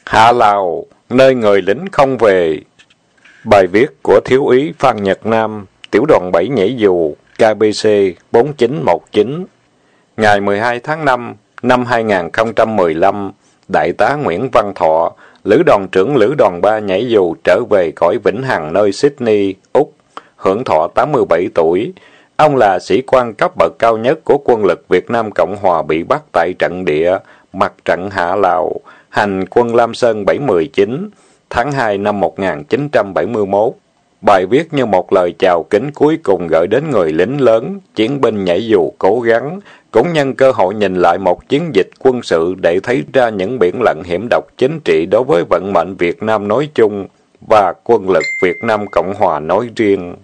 Hạ Lào, nơi người lính không về. Bài viết của Thiếu úy Phan Nhật Nam, Tiểu đoàn 7 nhảy dù, KBC 4919. Ngày 12 tháng 5 năm 2015, Đại tá Nguyễn Văn Thọ, Lữ đoàn trưởng Lữ đoàn 3 nhảy dù trở về cõi Vĩnh Hằng nơi Sydney, Úc, hưởng thọ 87 tuổi. Ông là sĩ quan cấp bậc cao nhất của quân lực Việt Nam Cộng Hòa bị bắt tại trận địa, mặt trận Hạ Lào, hành quân Lam Sơn 719, tháng 2 năm 1971. Bài viết như một lời chào kính cuối cùng gửi đến người lính lớn, chiến binh nhảy dù cố gắng, cũng nhân cơ hội nhìn lại một chiến dịch quân sự để thấy ra những biển lặng hiểm độc chính trị đối với vận mệnh Việt Nam nói chung và quân lực Việt Nam Cộng Hòa nói riêng.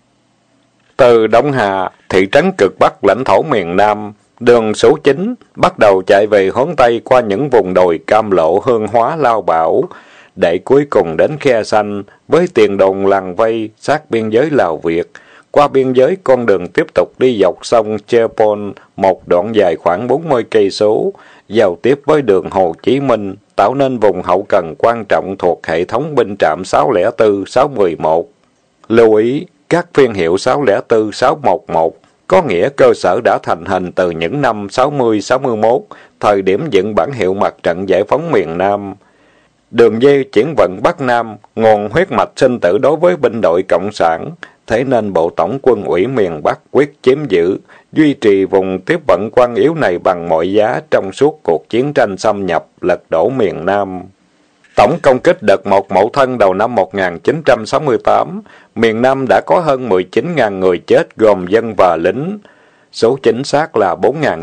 Từ Đông Hà, thị trấn cực Bắc lãnh thổ miền Nam, đường số 9 bắt đầu chạy về hướng Tây qua những vùng đồi Cam Lộ, Hương Hóa, Lao Bảo, để cuối cùng đến Khe Xanh với tiền đồn làng vây sát biên giới Lào Việt. Qua biên giới, con đường tiếp tục đi dọc sông Chepol, một đoạn dài khoảng 40 cây số, giao tiếp với đường Hồ Chí Minh, tạo nên vùng hậu cần quan trọng thuộc hệ thống binh trạm 604, 611. Lưu ý, các phiên hiệu 604, 611 có nghĩa cơ sở đã thành hình từ những năm 60-61, thời điểm dựng bản hiệu mặt trận giải phóng miền Nam. Đường dây chuyển vận Bắc Nam, nguồn huyết mạch sinh tử đối với binh đội Cộng sản, thế nên Bộ Tổng quân ủy miền Bắc quyết chiếm giữ, duy trì vùng tiếp vận quan yếu này bằng mọi giá trong suốt cuộc chiến tranh xâm nhập, lật đổ miền Nam. Tổng công kích đợt 1 Mậu Thân đầu năm 1968, miền Nam đã có hơn 19.000 người chết gồm dân và lính. Số chính xác là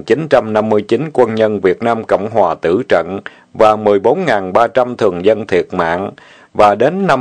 4.959 quân nhân Việt Nam Cộng Hòa tử trận và 14.300 thường dân thiệt mạng. Và đến năm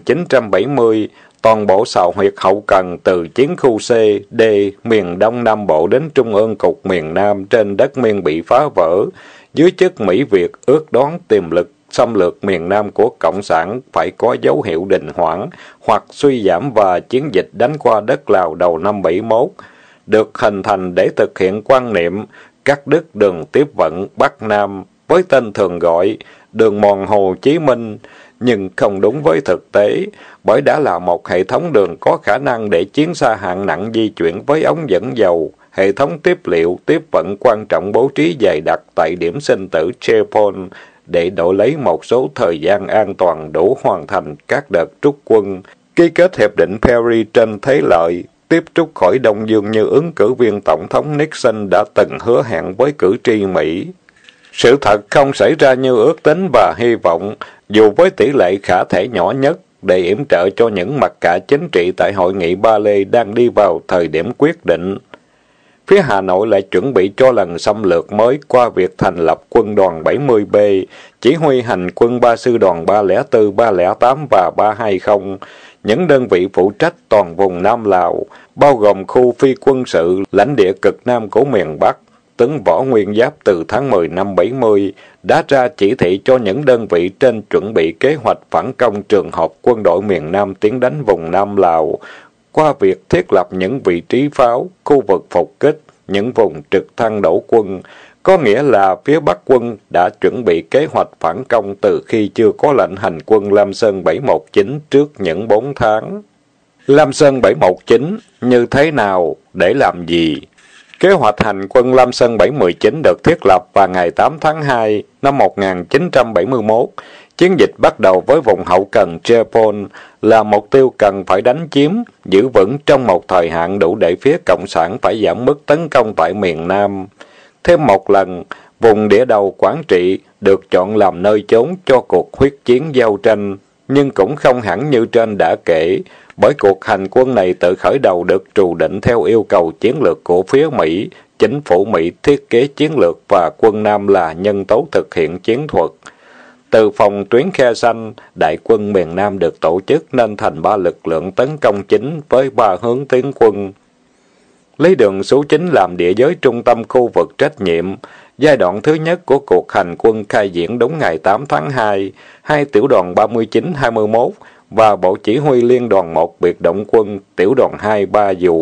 1970, toàn bộ sào huyệt hậu cần từ chiến khu C, D, miền Đông Nam Bộ đến Trung ương Cục miền Nam trên đất Miên bị phá vỡ. Dưới chức Mỹ Việt ước đoán tiềm lực xâm lược miền Nam của Cộng sản phải có dấu hiệu đình hoãn hoặc suy giảm và chiến dịch đánh qua đất Lào đầu năm 71 được hình thành để thực hiện quan niệm cắt đứt đường tiếp vận Bắc Nam với tên thường gọi đường mòn Hồ Chí Minh, nhưng không đúng với thực tế, bởi đã là một hệ thống đường có khả năng để chiến xa hạng nặng di chuyển với ống dẫn dầu, hệ thống tiếp liệu, tiếp vận quan trọng bố trí dày đặc tại điểm sinh tử Chepol để đổi lấy một số thời gian an toàn đủ hoàn thành các đợt rút quân, ký kết hiệp định Paris trên thế lợi, tiếp trút khỏi Đông Dương như ứng cử viên Tổng thống Nixon đã từng hứa hẹn với cử tri Mỹ. Sự thật không xảy ra như ước tính và hy vọng, dù với tỷ lệ khả thể nhỏ nhất, để yểm trợ cho những mặt cả chính trị tại Hội nghị Ba Lê đang đi vào thời điểm quyết định. Phía Hà Nội lại chuẩn bị cho lần xâm lược mới qua việc thành lập quân đoàn 70B, chỉ huy hành quân 3 sư đoàn 304, 308 và 320, những đơn vị phụ trách toàn vùng Nam Lào, bao gồm khu phi quân sự, lãnh địa cực Nam của miền Bắc. Tướng Võ Nguyên Giáp từ tháng 10 năm 70 đã ra chỉ thị cho những đơn vị trên chuẩn bị kế hoạch phản công trường hợp quân đội miền Nam tiến đánh vùng Nam Lào, qua việc thiết lập những vị trí pháo, khu vực phục kích, những vùng trực thăng đổ quân, có nghĩa là phía Bắc quân đã chuẩn bị kế hoạch phản công từ khi chưa có lệnh hành quân Lam Sơn 719 trước những 4 tháng. Lam Sơn 719 như thế nào, để làm gì? Kế hoạch hành quân Lam Sơn 719 được thiết lập vào ngày 8 tháng 2 năm 1971. Chiến dịch bắt đầu với vùng hậu cần Chepol là mục tiêu cần phải đánh chiếm, giữ vững trong một thời hạn đủ để phía Cộng sản phải giảm mức tấn công tại miền Nam. Thêm một lần, vùng địa đầu Quảng Trị được chọn làm nơi chốn cho cuộc huyết chiến giao tranh, nhưng cũng không hẳn như trên đã kể, bởi cuộc hành quân này tự khởi đầu được trù định theo yêu cầu chiến lược của phía Mỹ. Chính phủ Mỹ thiết kế chiến lược và quân Nam là nhân tố thực hiện chiến thuật. Từ phòng tuyến Khe Xanh, đại quân miền Nam được tổ chức nên thành 3 lực lượng tấn công chính với 3 hướng tiến quân. Lấy đường số 9 làm địa giới trung tâm khu vực trách nhiệm. Giai đoạn thứ nhất của cuộc hành quân khai diễn đúng ngày 8 tháng 2, hai tiểu đoàn 39-21 và Bộ Chỉ huy Liên đoàn 1 biệt động quân, tiểu đoàn 2-3 dù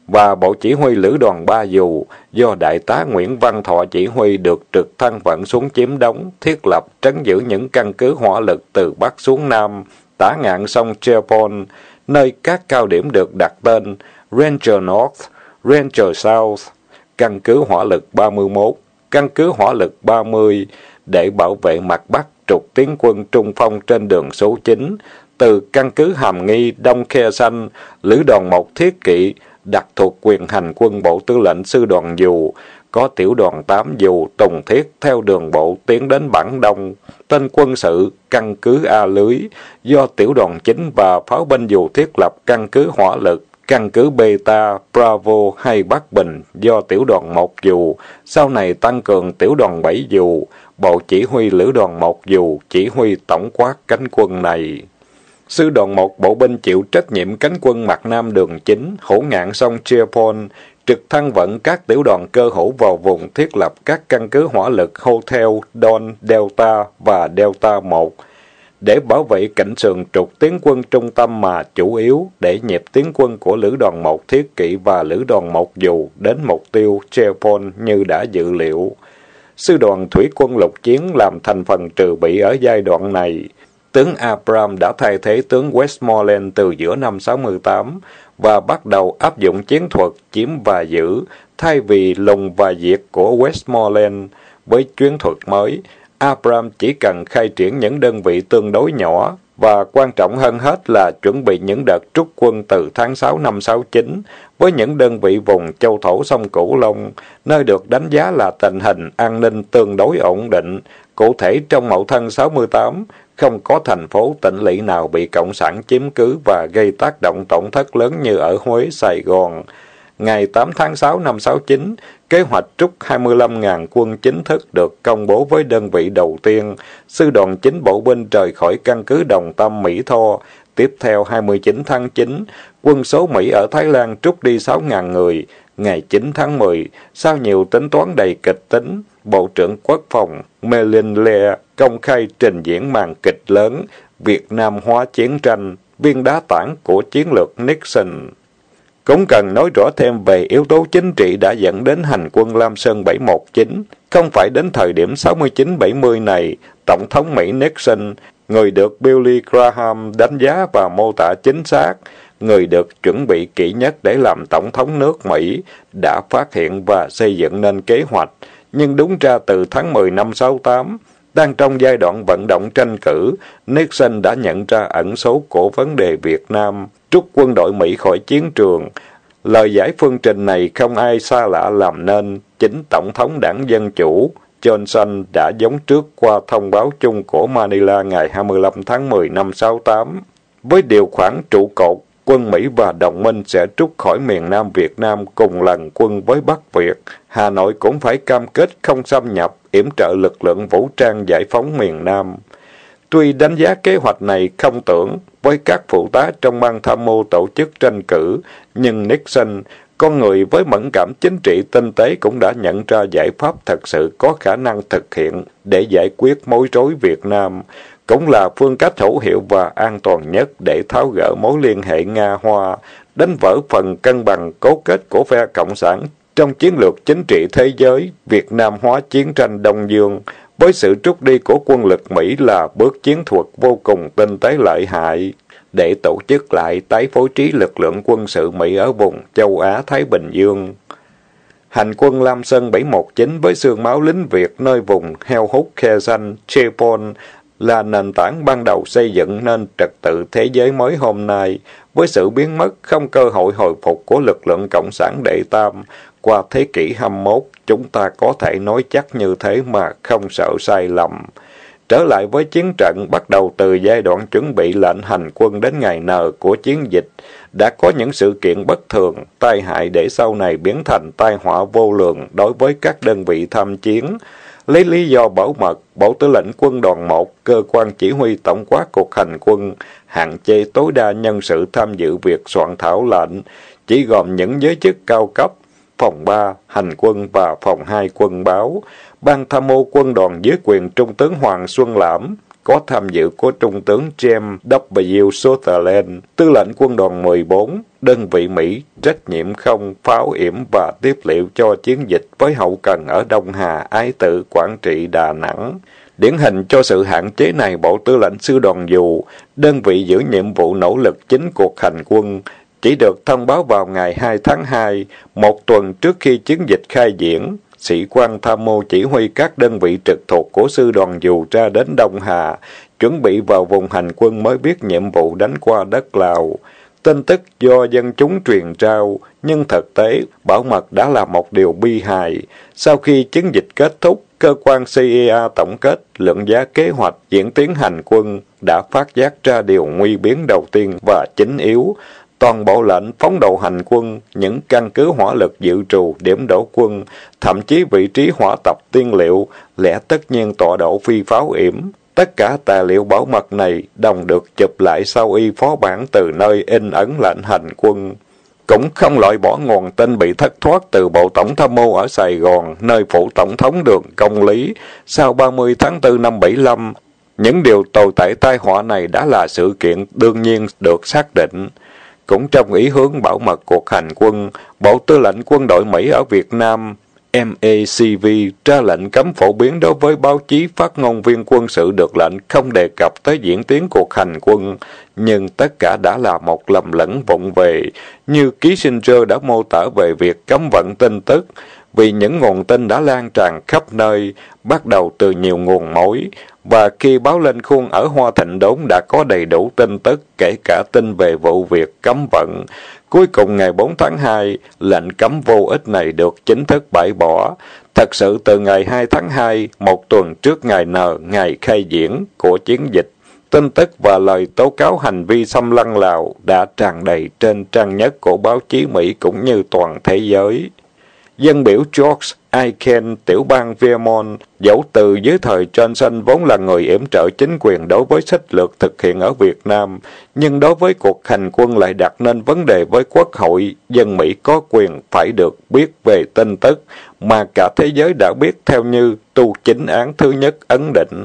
và Bộ Chỉ huy Lữ đoàn 3 Dù do Đại tá Nguyễn Văn Thọ chỉ huy được trực thăng vận xuống chiếm đóng, thiết lập trấn giữ những căn cứ hỏa lực từ Bắc xuống Nam, tả ngạn sông Chevron, nơi các cao điểm được đặt tên Ranger North, Ranger South, căn cứ hỏa lực 31, căn cứ hỏa lực 30, để bảo vệ mặt Bắc trục tiến quân trung phong trên đường số 9, từ căn cứ Hàm Nghi, Đông Khe Xanh, Lữ đoàn 1 Thiết Kỵ, đặt thuộc quyền hành quân Bộ Tư lệnh Sư đoàn Dù, có tiểu đoàn 8 Dù Tùng Thiết theo đường bộ tiến đến Bản Đông. Tên quân sự, căn cứ A Lưới, do tiểu đoàn 9 và pháo binh Dù thiết lập căn cứ hỏa lực, căn cứ Beta, Bravo hay Bắc Bình, do tiểu đoàn 1 Dù, sau này tăng cường tiểu đoàn 7 Dù, Bộ Chỉ huy Lữ đoàn 1 Dù, chỉ huy tổng quát cánh quân này. Sư đoàn 1 bộ binh chịu trách nhiệm cánh quân mặt Nam đường chính, hổ ngạn sông Chevron, trực thăng vận các tiểu đoàn cơ hữu vào vùng thiết lập các căn cứ hỏa lực Hotel, Don, Delta và Delta 1, để bảo vệ cảnh sườn trục tiến quân trung tâm mà chủ yếu để nhịp tiến quân của Lữ đoàn 1 Thiết Kỵ và Lữ đoàn 1 Dù đến mục tiêu Chevron như đã dự liệu. Sư đoàn Thủy quân lục chiến làm thành phần trừ bị ở giai đoạn này. Tướng Abram đã thay thế tướng Westmoreland từ giữa năm 68 và bắt đầu áp dụng chiến thuật chiếm và giữ thay vì lùng và diệt của Westmoreland. Với chiến thuật mới, Abram chỉ cần khai triển những đơn vị tương đối nhỏ và quan trọng hơn hết là chuẩn bị những đợt rút quân từ tháng 6 năm 69 với những đơn vị vùng châu thổ sông Cửu Long, nơi được đánh giá là tình hình an ninh tương đối ổn định. Cụ thể trong Mậu Thân 68, không có thành phố tỉnh lỵ nào bị Cộng sản chiếm cứ và gây tác động tổn thất lớn như ở Huế, Sài Gòn. Ngày 8 tháng 6 năm 69, kế hoạch rút 25.000 quân chính thức được công bố với đơn vị đầu tiên. Sư đoàn 9 bộ binh rời khỏi căn cứ Đồng Tâm, Mỹ Tho. Tiếp theo 29 tháng 9, quân số Mỹ ở Thái Lan rút đi 6.000 người. Ngày 9 tháng 10, sau nhiều tính toán đầy kịch tính, Bộ trưởng Quốc phòng Melinle công khai trình diễn màn kịch lớn Việt Nam hóa chiến tranh, viên đá tảng của chiến lược Nixon. Cũng cần nói rõ thêm về yếu tố chính trị đã dẫn đến hành quân Lam Sơn 719. Không phải đến thời điểm 69-70 này, Tổng thống Mỹ Nixon, người được Billy Graham đánh giá và mô tả chính xác, người được chuẩn bị kỹ nhất để làm Tổng thống nước Mỹ, đã phát hiện và xây dựng nên kế hoạch. Nhưng đúng ra từ tháng 10 năm 68, đang trong giai đoạn vận động tranh cử, Nixon đã nhận ra ẩn số của vấn đề Việt Nam, rút quân đội Mỹ khỏi chiến trường. Lời giải phương trình này không ai xa lạ làm nên. Chính Tổng thống Đảng Dân Chủ Johnson đã giống trước qua thông báo chung của Manila ngày 25 tháng 10 năm 68. Với điều khoản trụ cột, quân Mỹ và đồng minh sẽ rút khỏi miền Nam Việt Nam cùng lần quân với Bắc Việt. Hà Nội cũng phải cam kết không xâm nhập, yểm trợ lực lượng vũ trang giải phóng miền Nam. Tuy đánh giá kế hoạch này không tưởng với các phụ tá trong ban tham mưu tổ chức tranh cử, nhưng Nixon, con người với mẫn cảm chính trị tinh tế, cũng đã nhận ra giải pháp thật sự có khả năng thực hiện để giải quyết mối rối Việt Nam, cũng là phương cách hữu hiệu và an toàn nhất để tháo gỡ mối liên hệ Nga-Hoa, đánh vỡ phần cân bằng cố kết của phe Cộng sản trong chiến lược chính trị thế giới, Việt Nam hóa chiến tranh Đông Dương. Với sự rút đi của quân lực Mỹ là bước chiến thuật vô cùng tinh tế lợi hại để tổ chức lại tái phối trí lực lượng quân sự Mỹ ở vùng châu Á-Thái Bình Dương. Hành quân Lam Sơn 719 với xương máu lính Việt nơi vùng heo hút khe xanh, Chevron là nền tảng ban đầu xây dựng nên trật tự thế giới mới hôm nay. Với sự biến mất không cơ hội hồi phục của lực lượng Cộng sản đệ tam, qua thế kỷ 21, chúng ta có thể nói chắc như thế mà không sợ sai lầm. Trở lại với chiến trận, bắt đầu từ giai đoạn chuẩn bị lệnh hành quân đến ngày N của chiến dịch, đã có những sự kiện bất thường, tai hại để sau này biến thành tai họa vô lượng đối với các đơn vị tham chiến. Lấy lý do bảo mật, Bộ Tư lệnh Quân đoàn 1, cơ quan chỉ huy tổng quát cuộc hành quân, hạn chế tối đa nhân sự tham dự việc soạn thảo lệnh, chỉ gồm những giới chức cao cấp, phòng 3, hành quân và phòng 2 quân báo. Ban tham mưu quân đoàn dưới quyền Trung tướng Hoàng Xuân Lãm, có tham dự của Trung tướng James W. Sutherland, tư lệnh quân đoàn 14, đơn vị Mỹ trách nhiệm không, pháo yểm và tiếp liệu cho chiến dịch với hậu cần ở Đông Hà, Ái Tự, Quảng Trị, Đà Nẵng. Điển hình cho sự hạn chế này, Bộ Tư lệnh Sư đoàn Dù, đơn vị giữ nhiệm vụ nỗ lực chính cuộc hành quân, chỉ được thông báo vào ngày 2 tháng 2, một tuần trước khi chiến dịch khai diễn. Sĩ quan tham mưu chỉ huy các đơn vị trực thuộc của Sư đoàn Dù ra đến Đông Hà, chuẩn bị vào vùng hành quân mới biết nhiệm vụ đánh qua đất Lào. Tin tức do dân chúng truyền trao, nhưng thực tế, bảo mật đã là một điều bi hài. Sau khi chiến dịch kết thúc, cơ quan CIA tổng kết, lượng giá kế hoạch, diễn tiến hành quân đã phát giác ra điều nguy biến đầu tiên và chính yếu. Toàn bộ lệnh phóng đầu hành quân, những căn cứ hỏa lực dự trù, điểm đổ quân, thậm chí vị trí hỏa tập tiên liệu, lẽ tất nhiên tọa độ phi pháo yểm. Tất cả tài liệu bảo mật này đồng được chụp lại sau y phó bản từ nơi in ấn lệnh hành quân. Cũng không loại bỏ nguồn tin bị thất thoát từ Bộ Tổng tham mưu ở Sài Gòn, nơi phủ Tổng thống Đường Công Lý, sau 30 tháng 4 năm 75. Những điều tồi tệ tai họa này đã là sự kiện đương nhiên được xác định. Cũng trong ý hướng bảo mật cuộc hành quân, Bộ Tư lệnh Quân đội Mỹ ở Việt Nam MACV ra lệnh cấm phổ biến đối với báo chí, phát ngôn viên quân sự được lệnh không đề cập tới diễn tiến cuộc hành quân, nhưng tất cả đã là một lầm lẫn vụng về, như Kissinger đã mô tả về việc cấm vận tin tức, vì những nguồn tin đã lan tràn khắp nơi, bắt đầu từ nhiều nguồn mối, và khi báo lên khuôn ở Hoa Thịnh Đốn đã có đầy đủ tin tức, kể cả tin về vụ việc cấm vận. Cuối cùng ngày 4 tháng 2, lệnh cấm vô ích này được chính thức bãi bỏ. Thật sự từ ngày 2 tháng 2, một tuần trước ngày N, ngày khai diễn của chiến dịch, tin tức và lời tố cáo hành vi xâm lăng Lào đã tràn đầy trên trang nhất của báo chí Mỹ cũng như toàn thế giới. Dân biểu George Aiken, tiểu bang Vermont, dẫu từ dưới thời Johnson vốn là người yểm trợ chính quyền đối với sách lược thực hiện ở Việt Nam, nhưng đối với cuộc hành quân lại đặt nên vấn đề với Quốc hội, dân Mỹ có quyền phải được biết về tin tức mà cả thế giới đã biết theo như tu chính án thứ nhất ấn định.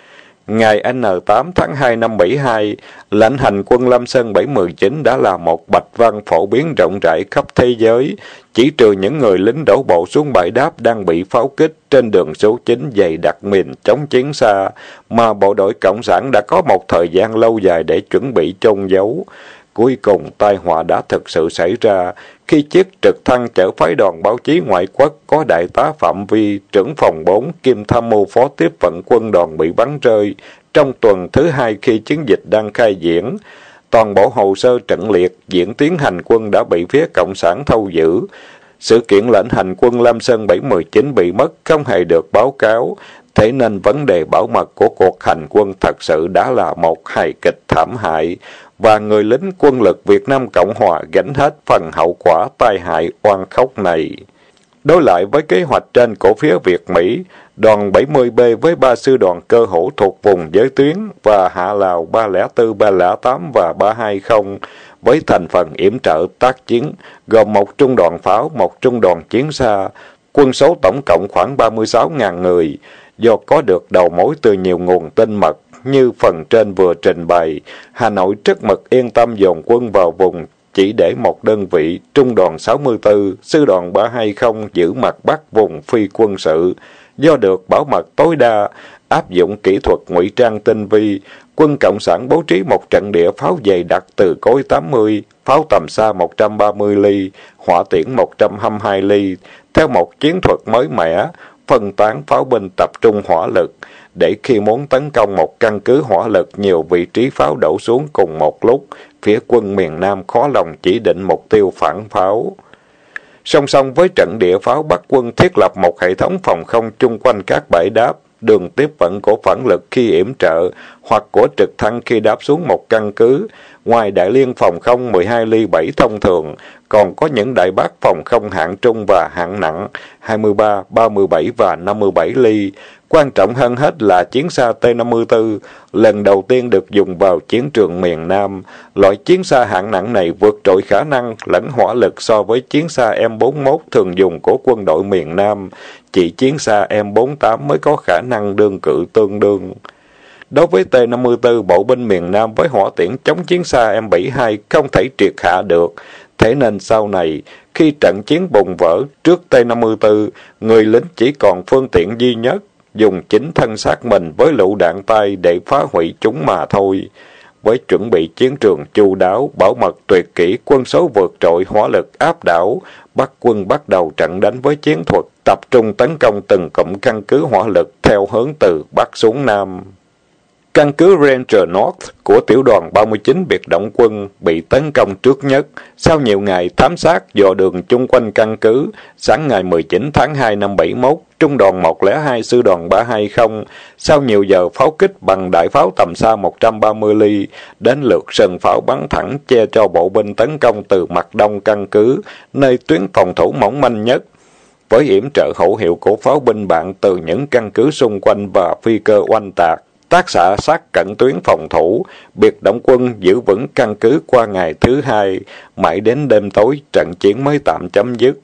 Ngày N8 tháng 2 năm 72, lệnh hành quân Lam Sơn 719 đã là một bạch văn phổ biến rộng rãi khắp thế giới, chỉ trừ những người lính đổ bộ xuống bãi đáp đang bị pháo kích trên đường số 9 dày đặc miền chống chiến xa, mà bộ đội Cộng sản đã có một thời gian lâu dài để chuẩn bị chôn giấu. Cuối cùng, tai họa đã thực sự xảy ra khi chiếc trực thăng chở phái đoàn báo chí ngoại quốc có đại tá Phạm Vi, trưởng phòng 4, kiêm tham mưu phó tiếp vận quân đoàn bị bắn rơi trong tuần thứ 2 khi chiến dịch đang khai diễn. Toàn bộ hồ sơ trận liệt, diễn tiến hành quân đã bị phía Cộng sản thâu giữ. Sự kiện lệnh hành quân Lam Sơn 719 bị mất không hề được báo cáo, thế nên vấn đề bảo mật của cuộc hành quân thật sự đã là một hài kịch thảm hại, và người lính quân lực Việt Nam Cộng Hòa gánh hết phần hậu quả tai hại oan khóc này. Đối lại với kế hoạch trên của phía Việt Mỹ, đoàn 70B với 3 sư đoàn cơ hữu thuộc vùng giới tuyến và Hạ Lào 304, 308 và 320 với thành phần yểm trợ tác chiến, gồm một trung đoàn pháo, một trung đoàn chiến xa, quân số tổng cộng khoảng 36.000 người. Do có được đầu mối từ nhiều nguồn tin mật như phần trên vừa trình bày, Hà Nội rất mực yên tâm dồn quân vào vùng, chỉ để một đơn vị, trung đoàn 64, sư đoàn 320 giữ mặt bắc vùng phi quân sự. Do được bảo mật tối đa, áp dụng kỹ thuật ngụy trang tinh vi, quân Cộng sản bố trí một trận địa pháo dày đặc từ cối 80, pháo tầm xa 130 ly, hỏa tiễn 122 ly, theo một chiến thuật mới mẻ, phân tán pháo binh tập trung hỏa lực, để khi muốn tấn công một căn cứ hỏa lực nhiều vị trí pháo đổ xuống cùng một lúc, phía quân miền Nam khó lòng chỉ định mục tiêu phản pháo. Song song với trận địa pháo, Bắc quân thiết lập một hệ thống phòng không chung quanh các bãi đáp, đường tiếp vận của phản lực khi yểm trợ, hoặc của trực thăng khi đáp xuống một căn cứ. Ngoài đại liên phòng không 12 ly 7 thông thường, còn có những đại bác phòng không hạng trung và hạng nặng 23, 37 và 57 ly. Quan trọng hơn hết là chiến xa T-54, lần đầu tiên được dùng vào chiến trường miền Nam. Loại chiến xa hạng nặng này vượt trội khả năng lẫn hỏa lực so với chiến xa M41 thường dùng của quân đội miền Nam. Chỉ chiến xa M48 mới có khả năng đương cự tương đương. Đối với T-54, bộ binh miền Nam với hỏa tiễn chống chiến xa M72 không thể triệt hạ được. Thế nên sau này, khi trận chiến bùng vỡ trước T-54, người lính chỉ còn phương tiện duy nhất, dùng chính thân xác mình với lựu đạn tay để phá hủy chúng mà thôi. Với chuẩn bị chiến trường chu đáo, bảo mật tuyệt kỹ, quân số vượt trội, hỏa lực áp đảo, Bắc quân bắt đầu trận đánh với chiến thuật tập trung tấn công từng cụm căn cứ hỏa lực theo hướng từ Bắc xuống Nam. Căn cứ Ranger North của tiểu đoàn 39 biệt động quân bị tấn công trước nhất. Sau nhiều ngày thám sát dò đường chung quanh căn cứ, sáng ngày 19 tháng 2 năm 71, Trung đoàn 102 Sư đoàn 320, sau nhiều giờ pháo kích bằng đại pháo tầm xa 130 ly, đến lượt sân pháo bắn thẳng che cho bộ binh tấn công từ mặt đông căn cứ, nơi tuyến phòng thủ mỏng manh nhất. Với yểm trợ hữu hiệu của pháo binh bạn từ những căn cứ xung quanh và phi cơ oanh tạc, tác xạ sát cận tuyến phòng thủ, biệt động quân giữ vững căn cứ qua ngày thứ hai, mãi đến đêm tối trận chiến mới tạm chấm dứt.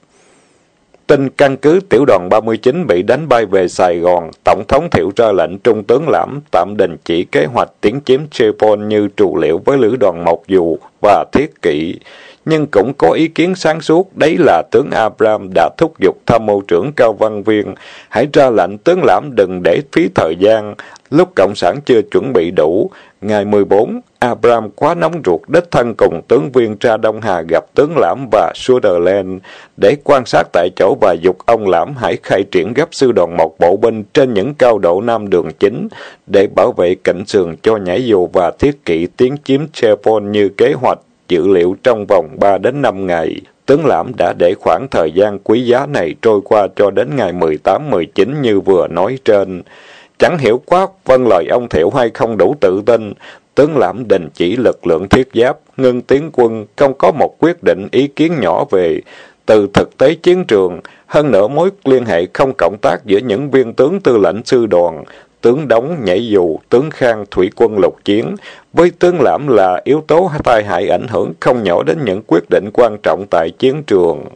Tin căn cứ tiểu đoàn 39 bị đánh bay về Sài Gòn, Tổng thống Thiệu ra lệnh Trung tướng Lãm tạm đình chỉ kế hoạch tiến chiếm Tripoli như trù liệu với lữ đoàn Mộc Dù và Thiết Kỵ. Nhưng cũng có ý kiến sáng suốt, đấy là tướng Abraham đã thúc giục tham mưu trưởng Cao Văn Viên, hãy ra lệnh tướng Lãm đừng để phí thời gian, lúc Cộng sản chưa chuẩn bị đủ. Ngày 14, Abraham quá nóng ruột đích thân cùng tướng Viên ra Đông Hà gặp tướng Lãm và Sutherland để quan sát tại chỗ và giục ông Lãm hãy khai triển gấp sư đoàn 1 bộ binh trên những cao độ Nam đường chính để bảo vệ cạnh sườn cho nhảy dù và Thiết Kỵ tiến chiếm Tripoli như kế hoạch. Dự liệu trong vòng 3 đến 5 ngày, tướng Lãm đã để khoảng thời gian quý giá này trôi qua cho đến ngày 18-19 như vừa nói trên. Chẳng hiểu quá vâng lời ông Thiệu hay không đủ tự tin, tướng Lãm đình chỉ lực lượng thiết giáp, ngưng tiến quân, không có một quyết định ý kiến nhỏ về từ thực tế chiến trường, hơn nữa mối liên hệ không cộng tác giữa những viên tướng tư lệnh sư đoàn, tướng Đống nhảy dù, tướng Khang thủy quân lục chiến, với tướng Lãm là yếu tố tai hại ảnh hưởng không nhỏ đến những quyết định quan trọng tại chiến trường.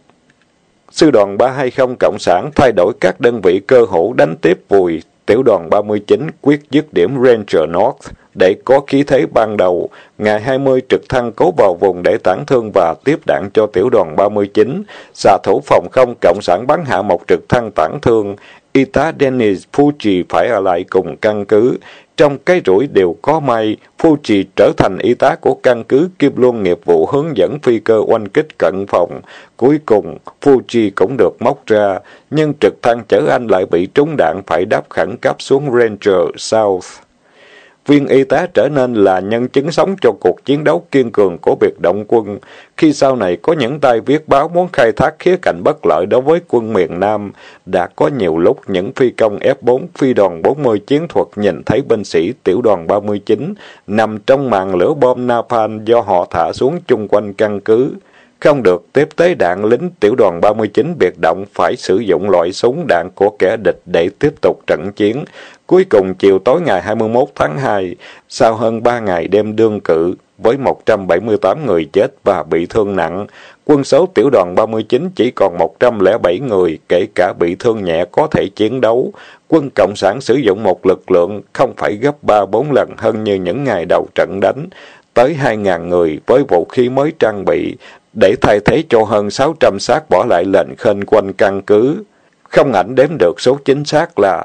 Sư đoàn 320 Cộng sản thay đổi các đơn vị cơ hữu đánh tiếp vùi tiểu đoàn 39 quyết dứt điểm Ranger North để có khí thế ban đầu. Ngày 20 trực thăng cố vào vùng để tản thương và tiếp đạn cho tiểu đoàn 39. Xạ thủ phòng không Cộng sản bắn hạ một trực thăng tản thương. Y tá Dennis Fuji phải ở lại cùng căn cứ. Trong cái rủi đều có may, Fuji trở thành y tá của căn cứ kiêm luôn nghiệp vụ hướng dẫn phi cơ oanh kích cận phòng. Cuối cùng, Fuji cũng được móc ra, nhưng trực thăng chở anh lại bị trúng đạn phải đáp khẩn cấp xuống Ranger South. Viên y tá trở nên là nhân chứng sống cho cuộc chiến đấu kiên cường của biệt động quân. Khi sau này có những tay viết báo muốn khai thác khía cạnh bất lợi đối với quân miền Nam, đã có nhiều lúc những phi công F-4 phi đoàn 40 chiến thuật nhìn thấy binh sĩ tiểu đoàn 39 nằm trong màn lửa bom napalm do họ thả xuống chung quanh căn cứ. Không được tiếp tế đạn, lính tiểu đoàn 39 biệt động phải sử dụng loại súng đạn của kẻ địch để tiếp tục trận chiến. Cuối cùng chiều tối ngày 21 tháng 2, sau hơn 3 ngày đêm đương cự, với 178 người chết và bị thương nặng, quân số tiểu đoàn 39 chỉ còn 107 người, kể cả bị thương nhẹ có thể chiến đấu. Quân Cộng sản sử dụng một lực lượng không phải gấp 3-4 lần hơn như những ngày đầu trận đánh, tới 2.000 người với vũ khí mới trang bị, để thay thế cho hơn 600 xác bỏ lại lệnh khênh quanh căn cứ. Không ảnh đếm được số chính xác là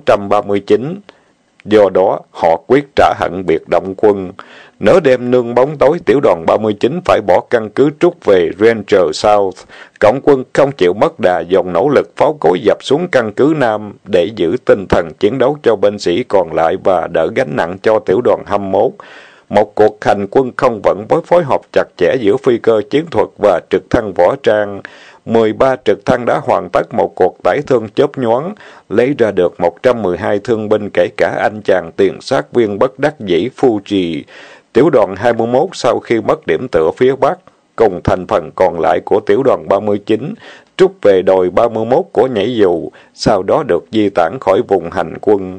639. Do đó, họ quyết trả hận biệt động quân. Nửa đêm nương bóng tối, tiểu đoàn 39 phải bỏ căn cứ trút về Ranger South. Cộng quân không chịu mất đà, dồn nỗ lực pháo cối dập xuống căn cứ Nam để giữ tinh thần chiến đấu cho binh sĩ còn lại và đỡ gánh nặng cho tiểu đoàn 21. Một cuộc hành quân không vận với phối hợp chặt chẽ giữa phi cơ chiến thuật và trực thăng võ trang. 13 trực thăng đã hoàn tất một cuộc tải thương chớp nhoáng, lấy ra được 112 thương binh, kể cả anh chàng tiền sát viên bất đắc dĩ Fuji. Tiểu đoàn 21 sau khi mất điểm tựa phía Bắc, cùng thành phần còn lại của tiểu đoàn 39, trút về đồi 31 của nhảy dù, sau đó được di tản khỏi vùng hành quân.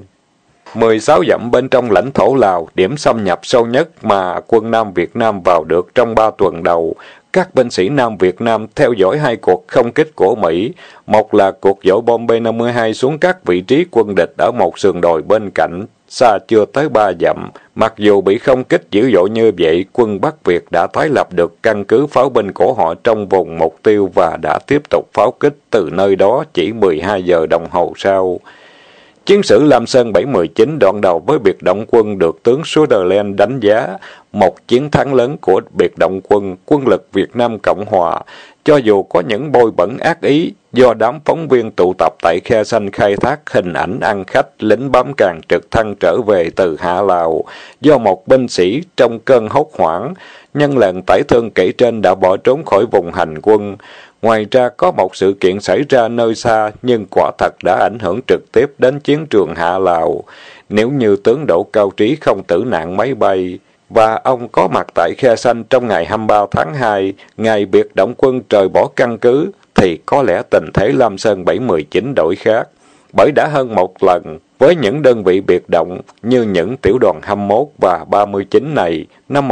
16 dặm bên trong lãnh thổ Lào, điểm xâm nhập sâu nhất mà quân Nam Việt Nam vào được trong 3 tuần đầu. Các binh sĩ Nam Việt Nam theo dõi 2 cuộc không kích của Mỹ. Một là cuộc dội bom B-52 xuống các vị trí quân địch ở một sườn đồi bên cạnh, xa chưa tới 3 dặm. Mặc dù bị không kích dữ dội như vậy, quân Bắc Việt đã tái lập được căn cứ pháo binh của họ trong vùng mục tiêu và đã tiếp tục pháo kích từ nơi đó chỉ 12 giờ đồng hồ sau. Chiến sử Lam Sơn 719 đoạn đầu với biệt động quân được tướng Sutherland đánh giá một chiến thắng lớn của biệt động quân, quân lực Việt Nam Cộng Hòa. Cho dù có những bôi bẩn ác ý do đám phóng viên tụ tập tại Khe Xanh khai thác hình ảnh ăn khách lính bám càng trực thăng trở về từ Hạ Lào, do một binh sĩ trong cơn hốt hoảng, nhân lần tải thương kể trên đã bỏ trốn khỏi vùng hành quân. Ngoài ra có một sự kiện xảy ra nơi xa nhưng quả thật đã ảnh hưởng trực tiếp đến chiến trường Hạ Lào. Nếu như tướng Đỗ Cao Trí không tử nạn máy bay, và ông có mặt tại Khe Xanh trong ngày 23 tháng 2, ngày biệt động quân rời bỏ căn cứ, thì có lẽ tình thế Lam Sơn 719 đổi khác. Bởi đã hơn một lần, với những đơn vị biệt động như những tiểu đoàn 21 và 39 này, năm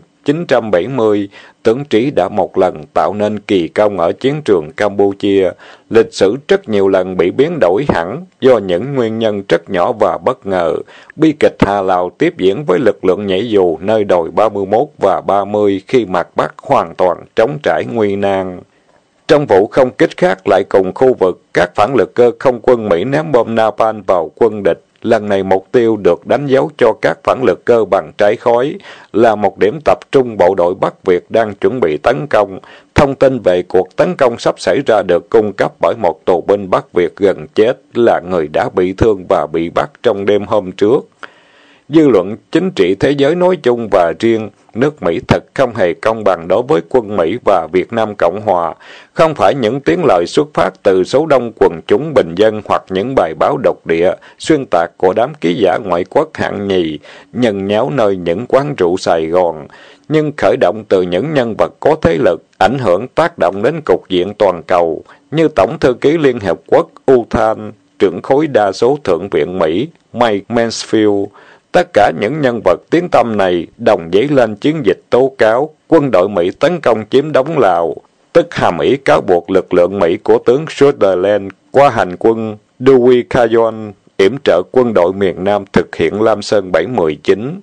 1970, tướng Trí đã một lần tạo nên kỳ công ở chiến trường Campuchia. Lịch sử rất nhiều lần bị biến đổi hẳn do những nguyên nhân rất nhỏ và bất ngờ. Bi kịch Hà Lào tiếp diễn với lực lượng nhảy dù nơi đồi 31 và 30 khi mặt Bắc hoàn toàn trống trải nguy nan. Trong vụ không kích khác lại cùng khu vực, các phản lực cơ không quân Mỹ ném bom napalm vào quân địch. Lần này mục tiêu được đánh dấu cho các phản lực cơ bằng trái khói, là một điểm tập trung bộ đội Bắc Việt đang chuẩn bị tấn công. Thông tin về cuộc tấn công sắp xảy ra được cung cấp bởi một tù binh Bắc Việt gần chết, là người đã bị thương và bị bắt trong đêm hôm trước. Dư luận chính trị thế giới nói chung và riêng, nước Mỹ thật không hề công bằng đối với quân Mỹ và Việt Nam Cộng Hòa. Không phải những tiếng lời xuất phát từ số đông quần chúng bình dân hoặc những bài báo độc địa, xuyên tạc của đám ký giả ngoại quốc hạng nhì, nhần nháo nơi những quán rượu Sài Gòn, nhưng khởi động từ những nhân vật có thế lực, ảnh hưởng tác động đến cục diện toàn cầu, như Tổng thư ký Liên Hiệp Quốc Uthan, trưởng khối đa số Thượng viện Mỹ Mike Mansfield. Tất cả những nhân vật tiếng tăm này đồng dấy lên chiến dịch tố cáo quân đội Mỹ tấn công chiếm đóng Lào, tức hàm ý cáo buộc lực lượng Mỹ của tướng Sutherland qua hành quân Dewey Cayon yểm trợ quân đội miền Nam thực hiện Lam Sơn 719.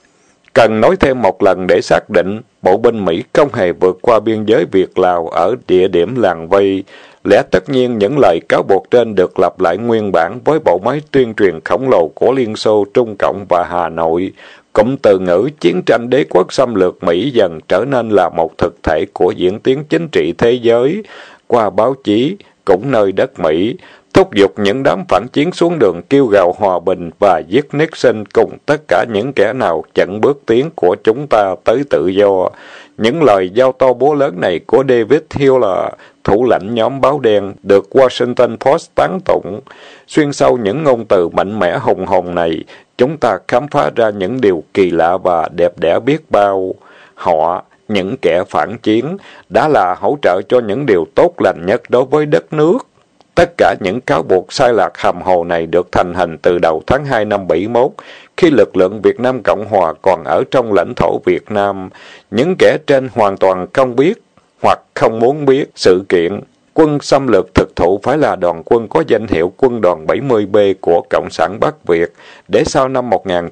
Cần nói thêm một lần để xác định, bộ binh Mỹ không hề vượt qua biên giới Việt-Lào ở địa điểm làng vây. Lẽ tất nhiên những lời cáo buộc trên được lặp lại nguyên bản với bộ máy tuyên truyền khổng lồ của Liên Xô, Trung Cộng và Hà Nội. Cụm từ ngữ chiến tranh đế quốc xâm lược Mỹ dần trở nên là một thực thể của diễn tiến chính trị thế giới, qua báo chí, cũng nơi đất Mỹ, thúc giục những đám phản chiến xuống đường kêu gào hòa bình và giết Nixon cùng tất cả những kẻ nào chặn bước tiến của chúng ta tới tự do. Những lời giao to búa lớn này của David Hiller, thủ lãnh nhóm báo đen, được Washington Post tán tụng. Xuyên sâu những ngôn từ mạnh mẽ hùng hồn này, chúng ta khám phá ra những điều kỳ lạ và đẹp đẽ biết bao. Họ, những kẻ phản chiến, đã là hỗ trợ cho những điều tốt lành nhất đối với đất nước. Tất cả những cáo buộc sai lạc hàm hồ này được thành hình từ đầu tháng 2 năm 71, khi lực lượng Việt Nam Cộng Hòa còn ở trong lãnh thổ Việt Nam. Những kẻ trên hoàn toàn không biết hoặc không muốn biết sự kiện quân xâm lược thực thụ phải là đoàn quân có danh hiệu Quân đoàn 70B của Cộng sản Bắc Việt, để sau năm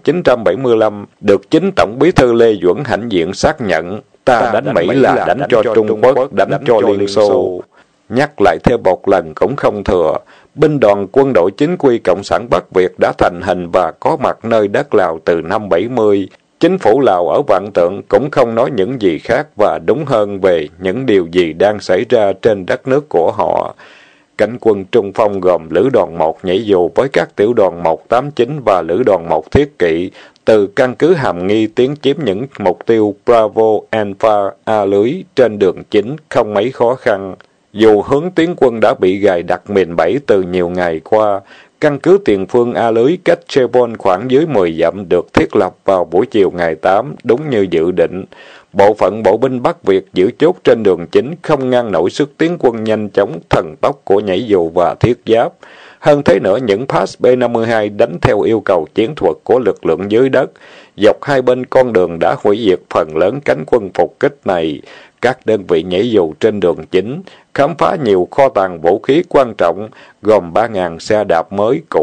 1975 được chính Tổng bí thư Lê Duẩn hãnh diện xác nhận ta đánh Mỹ là đánh cho Trung Quốc, đánh cho Liên Xô. Nhắc lại thêm một lần cũng không thừa, binh đoàn quân đội chính quy Cộng sản Bắc Việt đã thành hình và có mặt nơi đất Lào từ năm 70. Chính phủ Lào ở Vạn Tượng cũng không nói những gì khác và đúng hơn về những điều gì đang xảy ra trên đất nước của họ. Cánh quân trung phong gồm Lữ đoàn 1 nhảy dù với các tiểu đoàn 189 và Lữ đoàn 1 thiết kỵ, từ căn cứ Hàm Nghi tiến chiếm những mục tiêu Bravo, Alpha, A lưới trên đường chính không mấy khó khăn. Dù hướng tiến quân đã bị gài đặt mìn bẫy từ nhiều ngày qua, căn cứ tiền phương A lưới cách Chevron khoảng dưới 10 dặm được thiết lập vào buổi chiều ngày 8, đúng như dự định. Bộ phận bộ binh Bắc Việt giữ chốt trên đường chính không ngăn nổi sức tiến quân nhanh chóng, thần tốc của nhảy dù và thiết giáp. Hơn thế nữa, những Pass B-52 đánh theo yêu cầu chiến thuật của lực lượng dưới đất, dọc hai bên con đường đã hủy diệt phần lớn cánh quân phục kích này. Các đơn vị nhảy dù trên đường chính khám phá nhiều kho tàng vũ khí quan trọng, gồm 3.000 xe đạp mới cũ,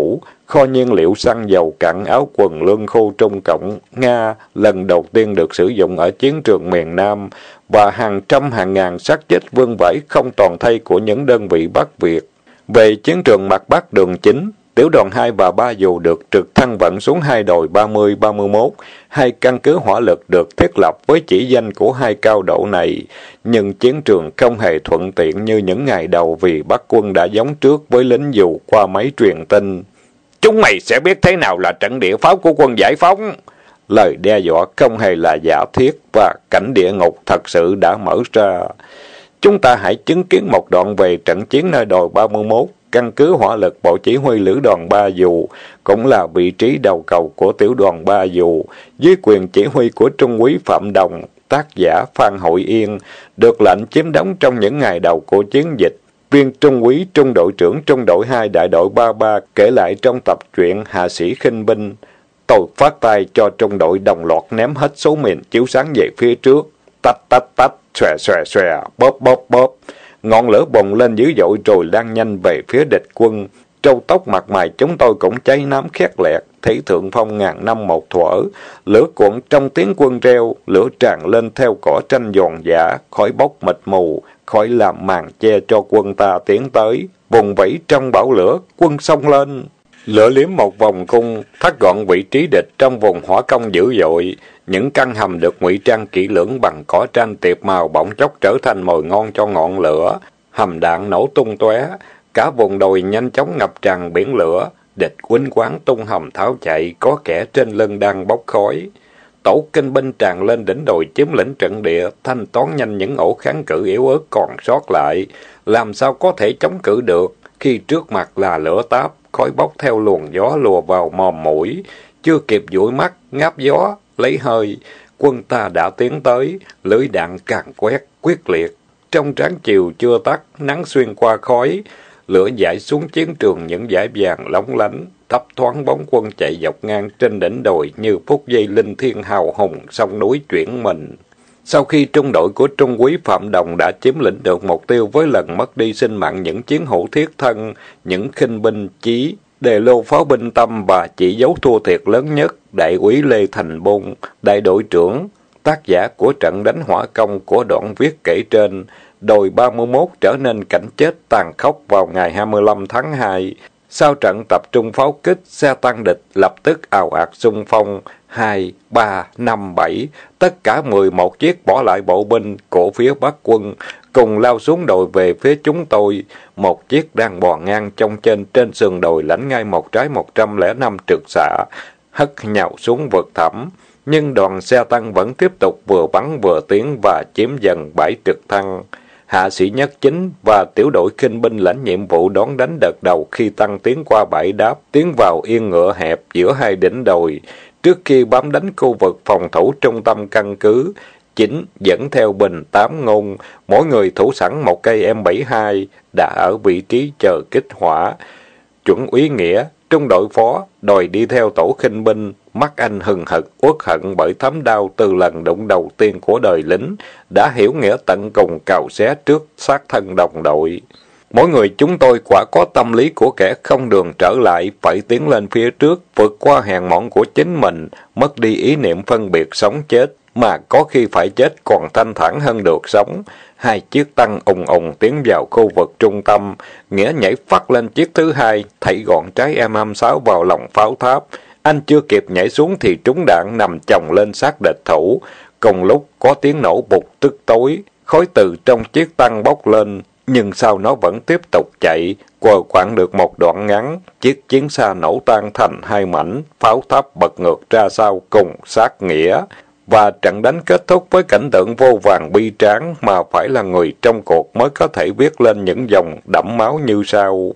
Kho nhiên liệu xăng dầu cặn, áo quần lương khô Trung Cộng, Nga lần đầu tiên được sử dụng ở chiến trường miền Nam, và hàng trăm hàng ngàn xác chết vương vãi không toàn thây của những đơn vị Bắc Việt. Về chiến trường mặt Bắc đường chính, tiểu đoàn 2 và 3 dù được trực thăng vận xuống hai đồi 30, 31, hai căn cứ hỏa lực được thiết lập với chỉ danh của hai cao độ này, nhưng chiến trường không hề thuận tiện như những ngày đầu vì Bắc quân đã giống trước với lính dù qua máy truyền tin. Chúng mày sẽ biết thế nào là trận địa pháo của quân giải phóng. Lời đe dọa không hề là giả thiết và cảnh địa ngục thật sự đã mở ra. Chúng ta hãy chứng kiến một đoạn về trận chiến nơi đồi 31, căn cứ hỏa lực bộ chỉ huy lữ đoàn 3 dù, cũng là vị trí đầu cầu của tiểu đoàn 3 dù, dưới quyền chỉ huy của Trung úy Phạm Đồng, tác giả Phan Hội Yên, được lệnh chiếm đóng trong những ngày đầu của chiến dịch. Viên trung úy trung đội trưởng trung đội 2 đại đội 33 kể lại trong tập truyện Hạ sĩ khinh binh. Tôi phát tay cho trung đội đồng loạt ném hết số mìn chiếu sáng về phía trước. Tách tách tách, xòe xòe xòe, bóp bóp bóp. Ngọn lửa bùng lên dữ dội rồi lan nhanh về phía địch quân. Trâu tóc mặt mày chúng tôi cũng cháy nám khét lẹt, thấy thượng phong ngàn năm một thuở. Lửa cuộn trong tiếng quân reo, lửa tràn lên theo cỏ tranh giòn giã, khói bốc mịt mù, khói làm màn che cho quân ta tiến tới. Vùng vẫy trong bão lửa, quân xông lên. Lửa liếm một vòng cung, thắt gọn vị trí địch trong vùng hỏa công dữ dội. Những căn hầm được ngụy trang kỹ lưỡng bằng cỏ tranh tiệp màu bỗng chốc trở thành mồi ngon cho ngọn lửa. Hầm đạn nổ tung tóe, cả vùng đồi nhanh chóng ngập tràn biển lửa. Địch quýnh quáng tung hầm tháo chạy, có kẻ trên lưng đang bốc khói. Tổ kinh binh tràn lên đỉnh đồi chiếm lĩnh trận địa, thanh toán nhanh những ổ kháng cự yếu ớt còn sót lại. Làm sao có thể chống cự được khi trước mặt là lửa táp, khói bốc theo luồng gió lùa vào mồm mũi. Chưa kịp dụi mắt, ngáp gió, lấy hơi, quân ta đã tiến tới, lưỡi đạn càn quét, quyết liệt. Trong tráng chiều chưa tắt, nắng xuyên qua khói, lửa dãi xuống chiến trường những dải vàng lóng lánh, thấp thoáng bóng quân chạy dọc ngang trên đỉnh đồi như phút giây linh thiêng hào hùng sông núi chuyển mình. Sau khi trung đội của Trung úy Phạm Đồng đã chiếm lĩnh được mục tiêu với lần mất đi sinh mạng những chiến hữu thiết thân, những khinh binh chí, đề lô pháo binh tâm và chỉ dấu thua thiệt lớn nhất, đại úy Lê Thành Bôn, đại đội trưởng, tác giả của trận đánh hỏa công của đoạn viết kể trên, đồi 31 trở nên cảnh chết tàn khốc vào ngày 25 tháng 2. Sau trận tập trung pháo kích, xe tăng địch lập tức ào ạt xung phong, 2, 3, 5, 7, tất cả 11 chiếc bỏ lại bộ binh của phía Bắc quân, cùng lao xuống đồi về phía chúng tôi. Một chiếc đang bò ngang trong trên sườn đồi lãnh ngay một trái 105 trực xạ, hất nhào xuống vực thẳm. Nhưng đoàn xe tăng vẫn tiếp tục vừa bắn vừa tiến và chiếm dần bãi trực thăng. Hạ sĩ Nhất Chính và tiểu đội khinh binh lãnh nhiệm vụ đón đánh đợt đầu khi tăng tiến qua bãi đáp, tiến vào yên ngựa hẹp giữa hai đỉnh đồi. Trước khi bám đánh khu vực phòng thủ trung tâm căn cứ, Chính dẫn theo Bình 8 Ngôn, mỗi người thủ sẵn một cây M72, đã ở vị trí chờ kích hỏa. Chuẩn úy Nghĩa, trung đội phó, đòi đi theo tổ khinh binh, mắt anh hừng hực, uất hận bởi thấm đau từ lần đụng đầu tiên của đời lính, đã hiểu nghĩa tận cùng cào xé trước xác thân đồng đội. Mỗi người chúng tôi quả có tâm lý của kẻ không đường trở lại, phải tiến lên phía trước, vượt qua hèn mọn của chính mình, mất đi ý niệm phân biệt sống chết, mà có khi phải chết còn thanh thản hơn được sống. Hai chiếc tăng ùng ùng tiến vào khu vực trung tâm, Nghĩa nhảy phát lên chiếc thứ hai, thảy gọn trái M26 vào lòng pháo tháp. Anh chưa kịp nhảy xuống thì trúng đạn nằm chồng lên xác địch thủ. Cùng lúc có tiếng nổ bụt tức tối, khói từ trong chiếc tăng bốc lên, nhưng sau nó vẫn tiếp tục chạy. Qua khoảng được một đoạn ngắn, chiếc chiến xa nổ tan thành hai mảnh, pháo tháp bật ngược ra sau cùng xác Nghĩa. Và trận đánh kết thúc với cảnh tượng vô vàn bi tráng mà phải là người trong cuộc mới có thể viết lên những dòng đẫm máu như sau.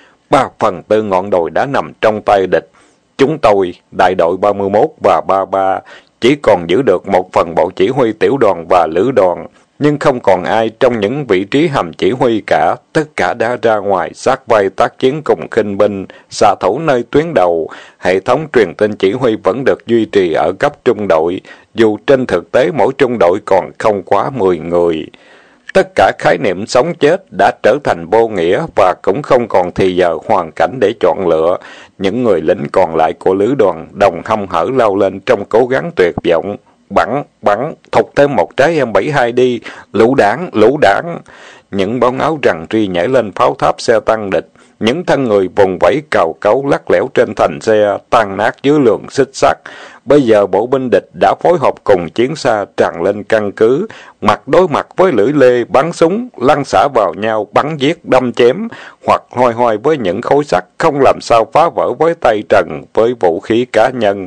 3/4 ngọn đồi đã nằm trong tay địch. Chúng tôi, đại đội 31 và 33, chỉ còn giữ được một phần bộ chỉ huy tiểu đoàn và lữ đoàn, nhưng không còn ai trong những vị trí hầm chỉ huy cả. Tất cả đã ra ngoài sát vai tác chiến cùng khinh binh, xạ thủ nơi tuyến đầu. Hệ thống truyền tin chỉ huy vẫn được duy trì ở cấp trung đội, dù trên thực tế mỗi trung đội còn không quá 10 người. Tất cả khái niệm sống chết đã trở thành vô nghĩa và cũng không còn thì giờ hoàn cảnh để chọn lựa. Những người lính còn lại của lữ đoàn đồng hăm hở lao lên trong cố gắng tuyệt vọng. Bắn, bắn, thục thêm một trái M72 đi, lũ đạn, lũ đạn. Những bóng áo rằn ri nhảy lên pháo tháp xe tăng địch. Những thân người vùng vẫy cào cấu lắc lẻo trên thành xe, tan nát dưới luồng xích sắt. Bây giờ bộ binh địch đã phối hợp cùng chiến xa tràn lên căn cứ, mặt đối mặt với lưỡi lê, bắn súng, lăn xả vào nhau, bắn giết, đâm chém, hoặc hoi hoi với những khối sắt không làm sao phá vỡ với tay trần, với vũ khí cá nhân.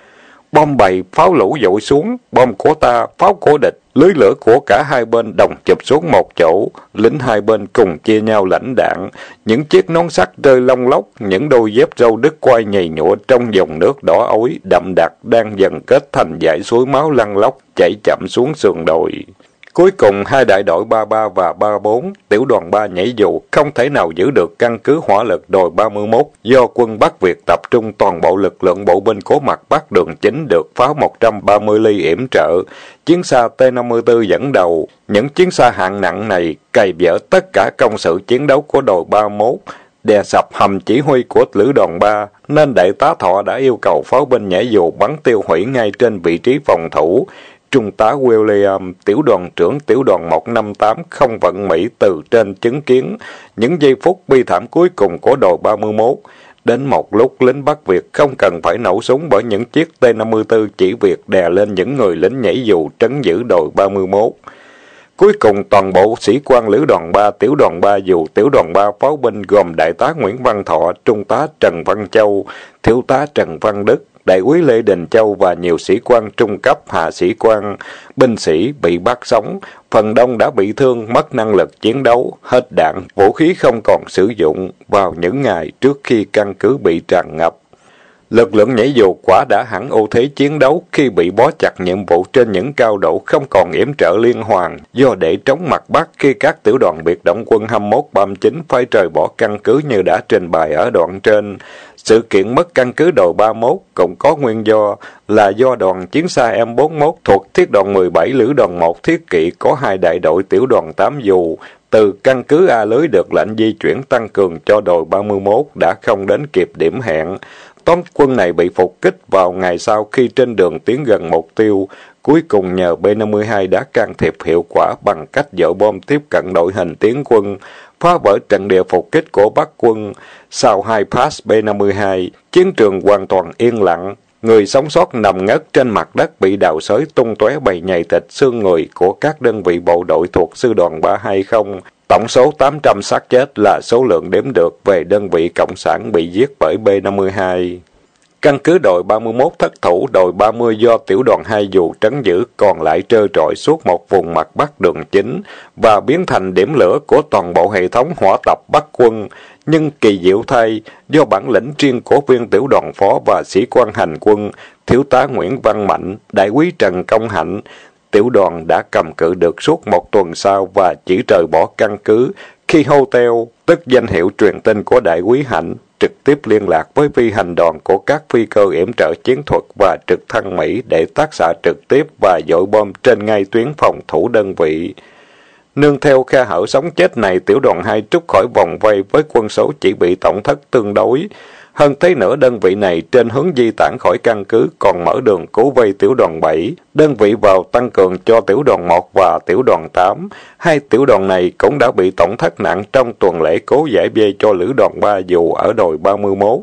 Bom bầy, pháo lũ dội xuống, bom của ta, pháo của địch, lưới lửa của cả hai bên đồng chụp xuống một chỗ, lính hai bên cùng chia nhau lãnh đạn, những chiếc nón sắt rơi lông lốc, những đôi dép râu đứt quai nhầy nhụa trong dòng nước đỏ ối, đậm đặc đang dần kết thành dải suối máu lăn lóc, chảy chậm xuống sườn đồi. Cuối cùng, hai đại đội 33 và 34, tiểu đoàn 3 nhảy dù, không thể nào giữ được căn cứ hỏa lực đồi 31, do quân Bắc Việt tập trung toàn bộ lực lượng bộ binh của mặt Bắc đường chính được pháo 130 ly yểm trợ. Chiến xa T-54 dẫn đầu. Những chiến xa hạng nặng này cày vỡ tất cả công sự chiến đấu của đồi 31, đè sập hầm chỉ huy của lữ đoàn 3, nên đại tá Thọ đã yêu cầu pháo binh nhảy dù bắn tiêu hủy ngay trên vị trí phòng thủ. Trung tá William, tiểu đoàn trưởng tiểu đoàn 158 không vận Mỹ từ trên chứng kiến những giây phút bi thảm cuối cùng của đồi 31. Đến một lúc lính Bắc Việt không cần phải nổ súng bởi những chiếc T-54 chỉ việc đè lên những người lính nhảy dù trấn giữ đồi 31. Cuối cùng toàn bộ sĩ quan lữ đoàn 3, tiểu đoàn 3 dù, tiểu đoàn 3 pháo binh gồm đại tá Nguyễn Văn Thọ, trung tá Trần Văn Châu, thiếu tá Trần Văn Đức, đại úy Lê Đình Châu và nhiều sĩ quan trung cấp, hạ sĩ quan, binh sĩ bị bắt sống, phần đông đã bị thương, mất năng lực chiến đấu, hết đạn, vũ khí không còn sử dụng vào những ngày trước khi căn cứ bị tràn ngập. Lực lượng nhảy dù quả đã hẳn ưu thế chiến đấu khi bị bó chặt nhiệm vụ trên những cao độ không còn yểm trợ liên hoàn, do để trống mặt Bắc khi các tiểu đoàn biệt động quân 21-39 phải rời bỏ căn cứ như đã trình bày ở đoạn trên. Sự kiện mất căn cứ đồi 31 cũng có nguyên do là do đoàn chiến xa M41 thuộc thiết đoàn 17 lữ đoàn 1 thiết kỵ có hai đại đội tiểu đoàn 8 dù từ căn cứ A Lưới được lệnh di chuyển tăng cường cho đồi 31 đã không đến kịp điểm hẹn. Toán quân này bị phục kích vào ngày sau khi trên đường tiến gần mục tiêu. Cuối cùng nhờ B-52 đã can thiệp hiệu quả bằng cách dội bom tiếp cận đội hình tiến quân, phá vỡ trận địa phục kích của Bắc quân. Sau hai pass B-52, chiến trường hoàn toàn yên lặng. Người sống sót nằm ngất trên mặt đất bị đào xới tung tóe bầy nhầy thịt xương người của các đơn vị bộ đội thuộc sư đoàn 320. Tổng số 800 xác chết là số lượng đếm được về đơn vị cộng sản bị giết bởi B-52. Căn cứ đồi 31 thất thủ, đồi 30 do tiểu đoàn 2 dù trấn giữ còn lại trơ trọi suốt một vùng mặt Bắc đường chính và biến thành điểm lửa của toàn bộ hệ thống hỏa tập Bắc quân. Nhưng kỳ diệu thay, do bản lĩnh riêng của viên tiểu đoàn phó và sĩ quan hành quân, thiếu tá Nguyễn Văn Mạnh, đại úy Trần Công Hạnh, tiểu đoàn đã cầm cự được suốt một tuần sau và chỉ rời bỏ căn cứ khi Hotel, tức danh hiệu truyền tin của đại úy Hạnh, trực tiếp liên lạc với phi hành đoàn của các phi cơ yểm trợ chiến thuật và trực thăng Mỹ để tác xạ trực tiếp và dội bom trên ngay tuyến phòng thủ đơn vị. Nương theo khe hở sống chết này, tiểu đoàn 2 trút khỏi vòng vây với quân số chỉ bị tổn thất tương đối. Hơn thế nữa, đơn vị này trên hướng di tản khỏi căn cứ còn mở đường cứu vây tiểu đoàn 7. Đơn vị vào tăng cường cho tiểu đoàn 1 và tiểu đoàn 8. Hai tiểu đoàn này cũng đã bị tổn thất nặng trong tuần lễ cố giải vây cho lữ đoàn 3 dù ở đồi 31.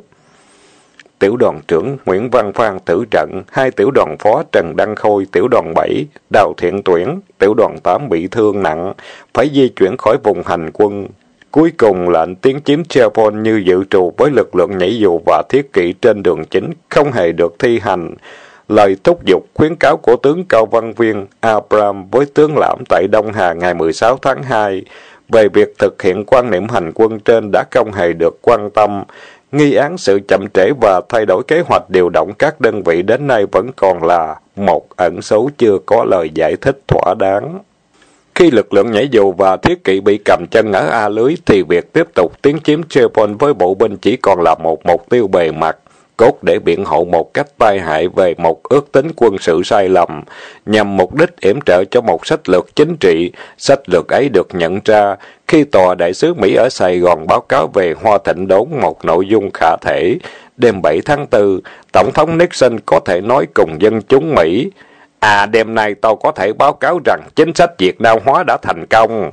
Tiểu đoàn trưởng Nguyễn Văn Phan tử trận, hai tiểu đoàn phó Trần Đăng Khôi, tiểu đoàn 7, Đào Thiện Tuyển, tiểu đoàn 8 bị thương nặng, phải di chuyển khỏi vùng hành quân. Cuối cùng lệnh tiến chiếm Chevron như dự trù với lực lượng nhảy dù và thiết kỵ trên đường chính không hề được thi hành. Lời thúc giục khuyến cáo của tướng Cao Văn Viên Abraham với tướng Lãm tại Đông Hà ngày 16 tháng 2 về việc thực hiện quan niệm hành quân trên đã không hề được quan tâm. Nghi án sự chậm trễ và thay đổi kế hoạch điều động các đơn vị đến nay vẫn còn là một ẩn số chưa có lời giải thích thỏa đáng. Khi lực lượng nhảy dù và thiết kỵ bị cầm chân ở A Lưới thì việc tiếp tục tiến chiếm Chevron với bộ binh chỉ còn là một mục tiêu bề mặt. cốt để biện hộ một cách tai hại về một ước tính quân sự sai lầm, nhằm mục đích yểm trợ cho một sách lược chính trị. Sách lược ấy được nhận ra khi Tòa đại sứ Mỹ ở Sài Gòn báo cáo về Hoa Thịnh Đốn một nội dung khả thể. Đêm 7 tháng 4, Tổng thống Nixon có thể nói cùng dân chúng Mỹ: đêm nay tôi có thể báo cáo rằng chính sách Việt Nam hóa đã thành công.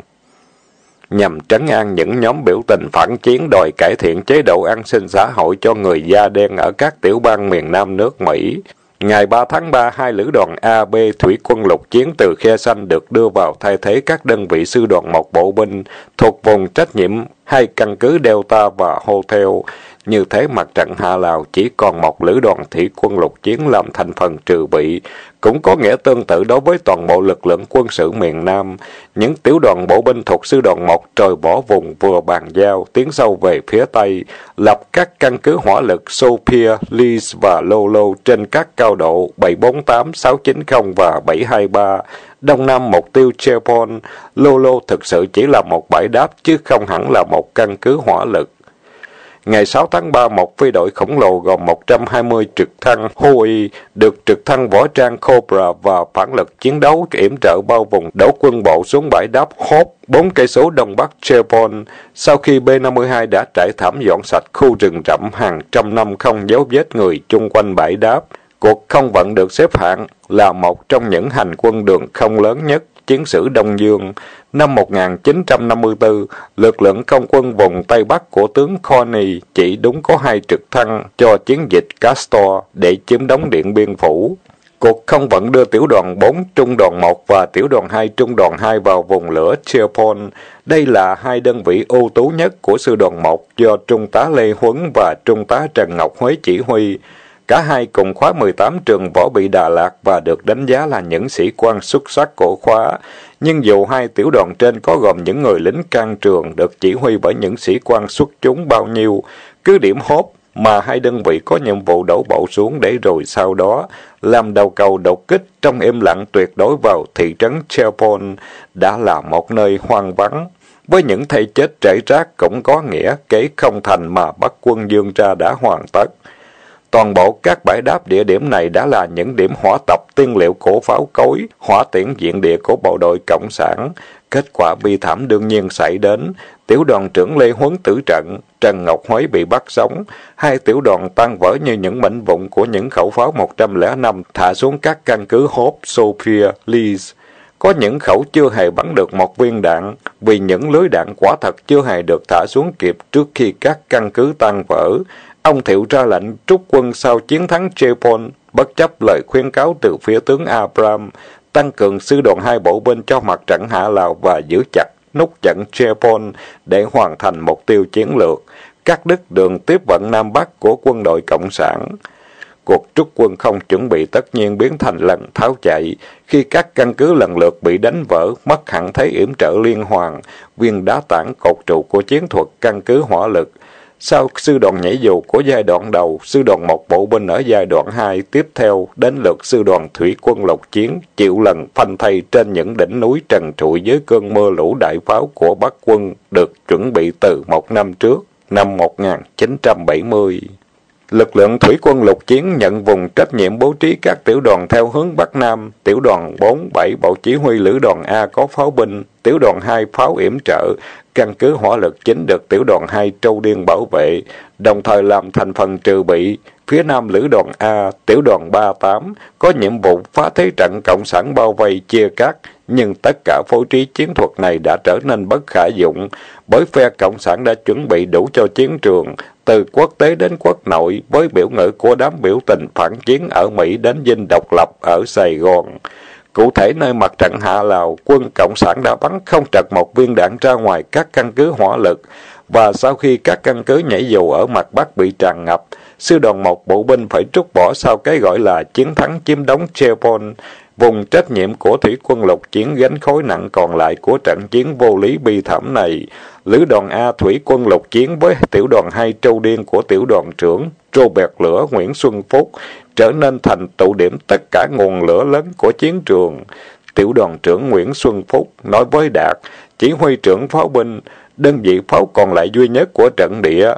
Nhằm trấn an những nhóm biểu tình phản chiến đòi cải thiện chế độ an sinh xã hội cho người da đen ở các tiểu bang miền Nam nước Mỹ, ngày 3 tháng 3, 2 lữ đoàn A-B thủy quân lục chiến từ Khe Xanh được đưa vào thay thế các đơn vị sư đoàn 1 bộ binh thuộc vùng trách nhiệm hai căn cứ Delta và Hotel. Như thế mặt trận Hạ Lào chỉ còn một lữ đoàn thủy quân lục chiến làm thành phần trừ bị, cũng có nghĩa tương tự đối với toàn bộ lực lượng quân sự miền Nam. Những tiểu đoàn bộ binh thuộc sư đoàn 1 rời bỏ vùng vừa bàn giao, tiến sâu về phía Tây, lập các căn cứ hỏa lực Sophia, Lees và Lolo trên các cao độ 748, 690 và 723. Đông Nam mục tiêu Chepon, Lolo thực sự chỉ là một bãi đáp chứ không hẳn là một căn cứ hỏa lực. Ngày 6 tháng 3, một phi đội khổng lồ gồm 120 trực thăng Huey được trực thăng võ trang Cobra và phản lực chiến đấu yểm trợ bao vùng đổ quân bộ xuống bãi đáp Hope, 4 cây số đông bắc Chepon. Sau khi B-52 đã trải thảm dọn sạch khu rừng rậm hàng trăm năm không dấu vết người chung quanh bãi đáp, cuộc không vận được xếp hạng là một trong những hành quân đường không lớn nhất chiến sử Đông Dương. Năm 1954, lực lượng không quân vùng Tây Bắc của tướng Corney chỉ đúng có 2 trực thăng cho chiến dịch Castor để chiếm đóng Điện Biên Phủ. Cuộc không vận đưa tiểu đoàn 4 trung đoàn 1 và tiểu đoàn 2 trung đoàn 2 vào vùng lửa Chepon. Đây là hai đơn vị ưu tú nhất của sư đoàn 1 do Trung tá Lê Huấn và Trung tá Trần Ngọc Huế chỉ huy. Cả hai cùng khóa 18 trường võ bị Đà Lạt và được đánh giá là những sĩ quan xuất sắc của khóa. Nhưng dù hai tiểu đoàn trên có gồm những người lính can trường được chỉ huy bởi những sĩ quan xuất chúng bao nhiêu, cứ điểm Hốp mà hai đơn vị có nhiệm vụ đổ bộ xuống để rồi sau đó làm đầu cầu đột kích trong im lặng tuyệt đối vào thị trấn Chepon đã là một nơi hoang vắng. Với những thây chết rải rác cũng có nghĩa kế không thành mà Bắc quân dương ra đã hoàn tất. Toàn bộ các bãi đáp địa điểm này đã là những điểm hỏa tập tiên liệu của pháo cối, hỏa tiễn diện địa của bộ đội Cộng sản. Kết quả bi thảm đương nhiên xảy đến. Tiểu đoàn trưởng Lê Huấn tử trận, Trần Ngọc Huế bị bắt sống. Hai tiểu đoàn tan vỡ như những mảnh vụn của những khẩu pháo 105 thả xuống các căn cứ Hope, Sophia, Lees. Có những khẩu chưa hề bắn được một viên đạn, vì những lưới đạn quả thật chưa hề được thả xuống kịp trước khi các căn cứ tan vỡ. Ông Thiệu ra lệnh trút quân sau chiến thắng Chepon, bất chấp lời khuyên cáo từ phía tướng Abraham, tăng cường sư đoàn 2 bộ binh cho mặt trận Hạ Lào và giữ chặt nút trận Chepon để hoàn thành mục tiêu chiến lược, cắt đứt đường tiếp vận Nam Bắc của quân đội Cộng sản. Cuộc trút quân không chuẩn bị tất nhiên biến thành lần tháo chạy, khi các căn cứ lần lượt bị đánh vỡ, mất hẳn thế yểm trợ liên hoàn, viên đá tảng cột trụ của chiến thuật căn cứ hỏa lực. Sau sư đoàn nhảy dù của giai đoạn đầu, sư đoàn 1 bộ binh ở giai đoạn 2 tiếp theo đến lượt sư đoàn thủy quân lục chiến chịu lần phanh thây trên những đỉnh núi trần trụi dưới cơn mưa lũ đại pháo của Bắc quân được chuẩn bị từ một năm trước, năm 1970. Lực lượng thủy quân lục chiến nhận vùng trách nhiệm bố trí các tiểu đoàn theo hướng Bắc Nam, tiểu đoàn 4, 7 bộ chỉ huy lữ đoàn A có pháo binh, tiểu đoàn 2 pháo yểm trợ, căn cứ hỏa lực chính được tiểu đoàn 2 Trâu Điên bảo vệ, đồng thời làm thành phần trừ bị. Phía Nam lữ đoàn A, tiểu đoàn 38 có nhiệm vụ phá thế trận Cộng sản bao vây chia cắt, nhưng tất cả phối trí chiến thuật này đã trở nên bất khả dụng, bởi phe Cộng sản đã chuẩn bị đủ cho chiến trường, từ quốc tế đến quốc nội, với biểu ngữ của đám biểu tình phản chiến ở Mỹ đến dinh độc lập ở Sài Gòn. Cụ thể nơi mặt trận Hạ Lào, quân Cộng sản đã bắn không trật một viên đạn ra ngoài các căn cứ hỏa lực, và sau khi các căn cứ nhảy dù ở mặt Bắc bị tràn ngập, sư đoàn 1 bộ binh phải trút bỏ sau cái gọi là chiến thắng chiếm đóng Chepon. Vùng trách nhiệm của thủy quân lục chiến gánh khối nặng còn lại của trận chiến vô lý bi thảm này. Lữ đoàn A thủy quân lục chiến với tiểu đoàn 2 Trâu Điên của tiểu đoàn trưởng Robert Lửa Nguyễn Xuân Phúc trở nên thành tụ điểm tất cả nguồn lửa lớn của chiến trường. Tiểu đoàn trưởng Nguyễn Xuân Phúc nói với Đạt, chỉ huy trưởng pháo binh, đơn vị pháo còn lại duy nhất của trận địa: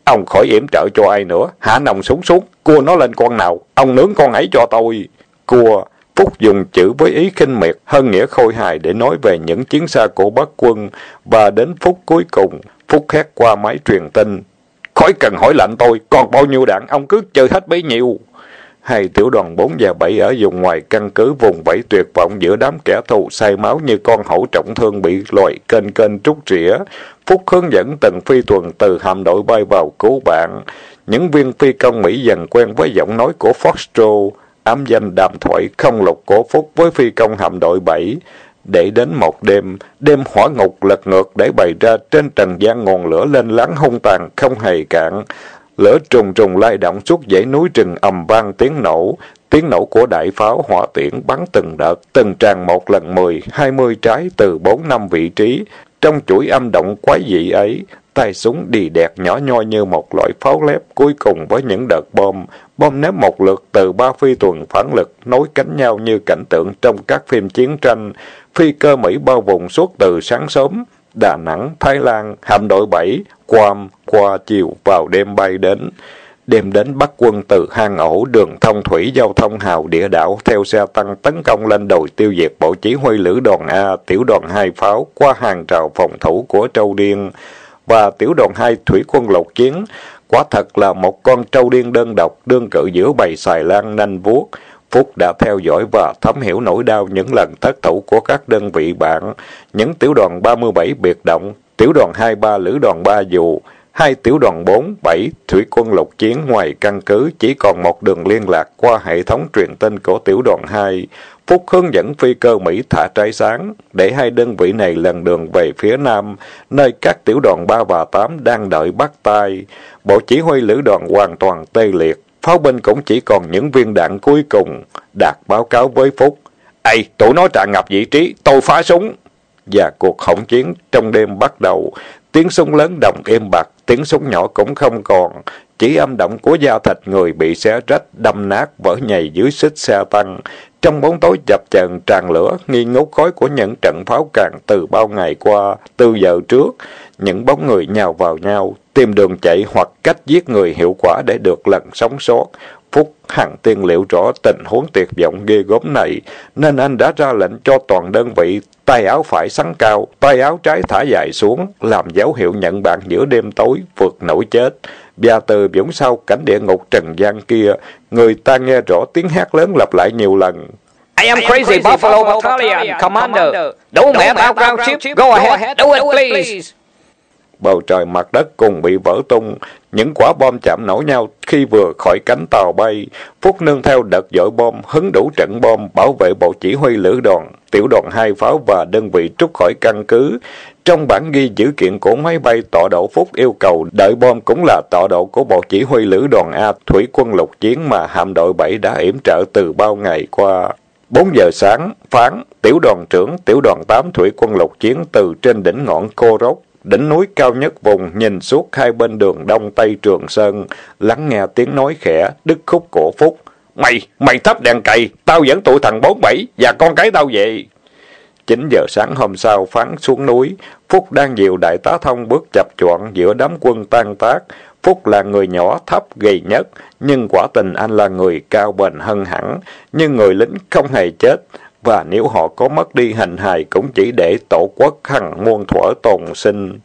Ông khỏi yểm trợ cho ai nữa, hạ nòng súng xuống, cua nó lên con nào, ông nướng con ấy cho tôi. Cua. Phúc dùng chữ với ý khinh miệt, hơn nghĩa khôi hài để nói về những chiến xa của Bắc quân, và đến phút cuối cùng, Phúc hét qua máy truyền tin. Khỏi cần hỏi lệnh tôi, còn bao nhiêu đạn, ông cứ chơi hết bấy nhiêu. Hai tiểu đoàn 4 và 7 ở vùng ngoài căn cứ vùng vẫy tuyệt vọng giữa đám kẻ thù say máu như con hổ trọng thương bị loài kênh trút rỉa. Phúc hướng dẫn từng phi tuần từ hạm đội bay vào cứu bạn. Những viên phi công Mỹ dần quen với giọng nói của Foxtrot, ám danh đàm thoại không lục của Phúc với phi công hạm đội 7. Để đến một đêm, đêm hỏa ngục lật ngược để bày ra trên trần gian ngọn lửa lên láng hung tàn không hề cạn. Lửa trùng trùng lay động suốt dãy núi rừng, ầm vang tiếng nổ của đại pháo hỏa tiễn bắn từng đợt, từng tràn một lần 10, 20 trái từ 4-5 vị trí. Trong chuỗi âm động quái dị ấy, tay súng đì đẹt nhỏ nhoi như một loại pháo lép, cuối cùng với những đợt bom ném một lượt từ 3 phi tuần phản lực nối cánh nhau như cảnh tượng trong các phim chiến tranh. Phi cơ Mỹ bao vùng suốt từ sáng sớm, Đà Nẵng, Thái Lan, hạm đội 7, Guam, qua chiều vào đêm bay đến. Đêm đến Bắc quân từ hang ổ đường thông thủy giao thông hào địa đảo theo xe tăng tấn công lên đồi tiêu diệt bộ chỉ huy lữ đoàn A, tiểu đoàn 2 pháo qua hàng rào phòng thủ của Trâu Điên và tiểu đoàn 2 thủy quân lục chiến. Quả thật là một con trâu điên đơn độc đương cự giữa bầy xài lang nanh vuốt. Phúc đã theo dõi và thấm hiểu nỗi đau những lần thất thủ của các đơn vị bạn. Những tiểu đoàn 37 biệt động, tiểu đoàn 23 lữ đoàn 3 dù, 2 tiểu đoàn 4, 7 thủy quân lục chiến ngoài căn cứ chỉ còn một đường liên lạc qua hệ thống truyền tin của tiểu đoàn 2. Phúc hướng dẫn phi cơ Mỹ thả trái sáng, để hai đơn vị này lần đường về phía nam, nơi các tiểu đoàn 3 và 8 đang đợi bắt tay. Bộ chỉ huy lữ đoàn hoàn toàn tê liệt, pháo binh cũng chỉ còn những viên đạn cuối cùng. Đạt báo cáo với Phúc. Ây, tụi nó tràn ngập vị trí, tôi phá súng. Và cuộc hỗn chiến trong đêm bắt đầu. Tiếng súng lớn đồng êm bặt, tiếng súng nhỏ cũng không còn. Chỉ âm động của da thịt người bị xé rách, đâm nát, vỡ nhầy dưới xích xe tăng. Trong bóng tối chập chờn tràn lửa, nghi ngút khói của những trận pháo càn từ bao ngày qua, từ giờ trước. Những bóng người nhào vào nhau, tìm đường chạy hoặc cách giết người hiệu quả để được lần sống sót. Phúc hằng tiên liệu rõ tình huống tuyệt vọng ghê gớm này, nên anh đã ra lệnh cho toàn đơn vị tay áo phải xắn cao, tay áo trái thả dài xuống, làm dấu hiệu nhận bạn giữa đêm tối, vượt nổi chết. Và từ vũng sau cảnh địa ngục trần gian kia, người ta nghe rõ tiếng hát lớn lặp lại nhiều lần. I am Crazy Buffalo Battalion Commander. Đủ mẹ background chip. Go ahead, do it please. Bầu trời mặt đất cùng bị vỡ tung, những quả bom chạm nổ nhau khi vừa khỏi cánh tàu bay. Phúc nương theo đợt dội bom, hứng đủ trận bom, bảo vệ bộ chỉ huy lữ đoàn, tiểu đoàn 2 pháo và đơn vị trút khỏi căn cứ. Trong bản ghi dữ kiện của máy bay tọa độ, Phúc yêu cầu đợi bom cũng là tọa độ của bộ chỉ huy lữ đoàn A, thủy quân lục chiến mà hạm đội 7 đã yểm trợ từ bao ngày qua. 4 giờ sáng, phán, tiểu đoàn trưởng, tiểu đoàn 8 thủy quân lục chiến từ trên đỉnh ngọn Cô Rốc, đỉnh núi cao nhất vùng, nhìn suốt hai bên đường Đông Tây Trường Sơn, lắng nghe tiếng nói khẽ, đứt khúc của Phúc. Mày thắp đèn cày, tao dẫn tụi thằng 47 và con cái tao về. 9 giờ sáng hôm sau, phán xuống núi. Phúc đang dìu đại tá Thông bước chập choạng giữa đám quân tan tác. Phúc là người nhỏ thấp gầy nhất, nhưng quả tình anh là người cao bền hơn hẳn. Nhưng người lính không hề chết, và nếu họ có mất đi hình hài cũng chỉ để tổ quốc hằng muôn thuở tồn sinh.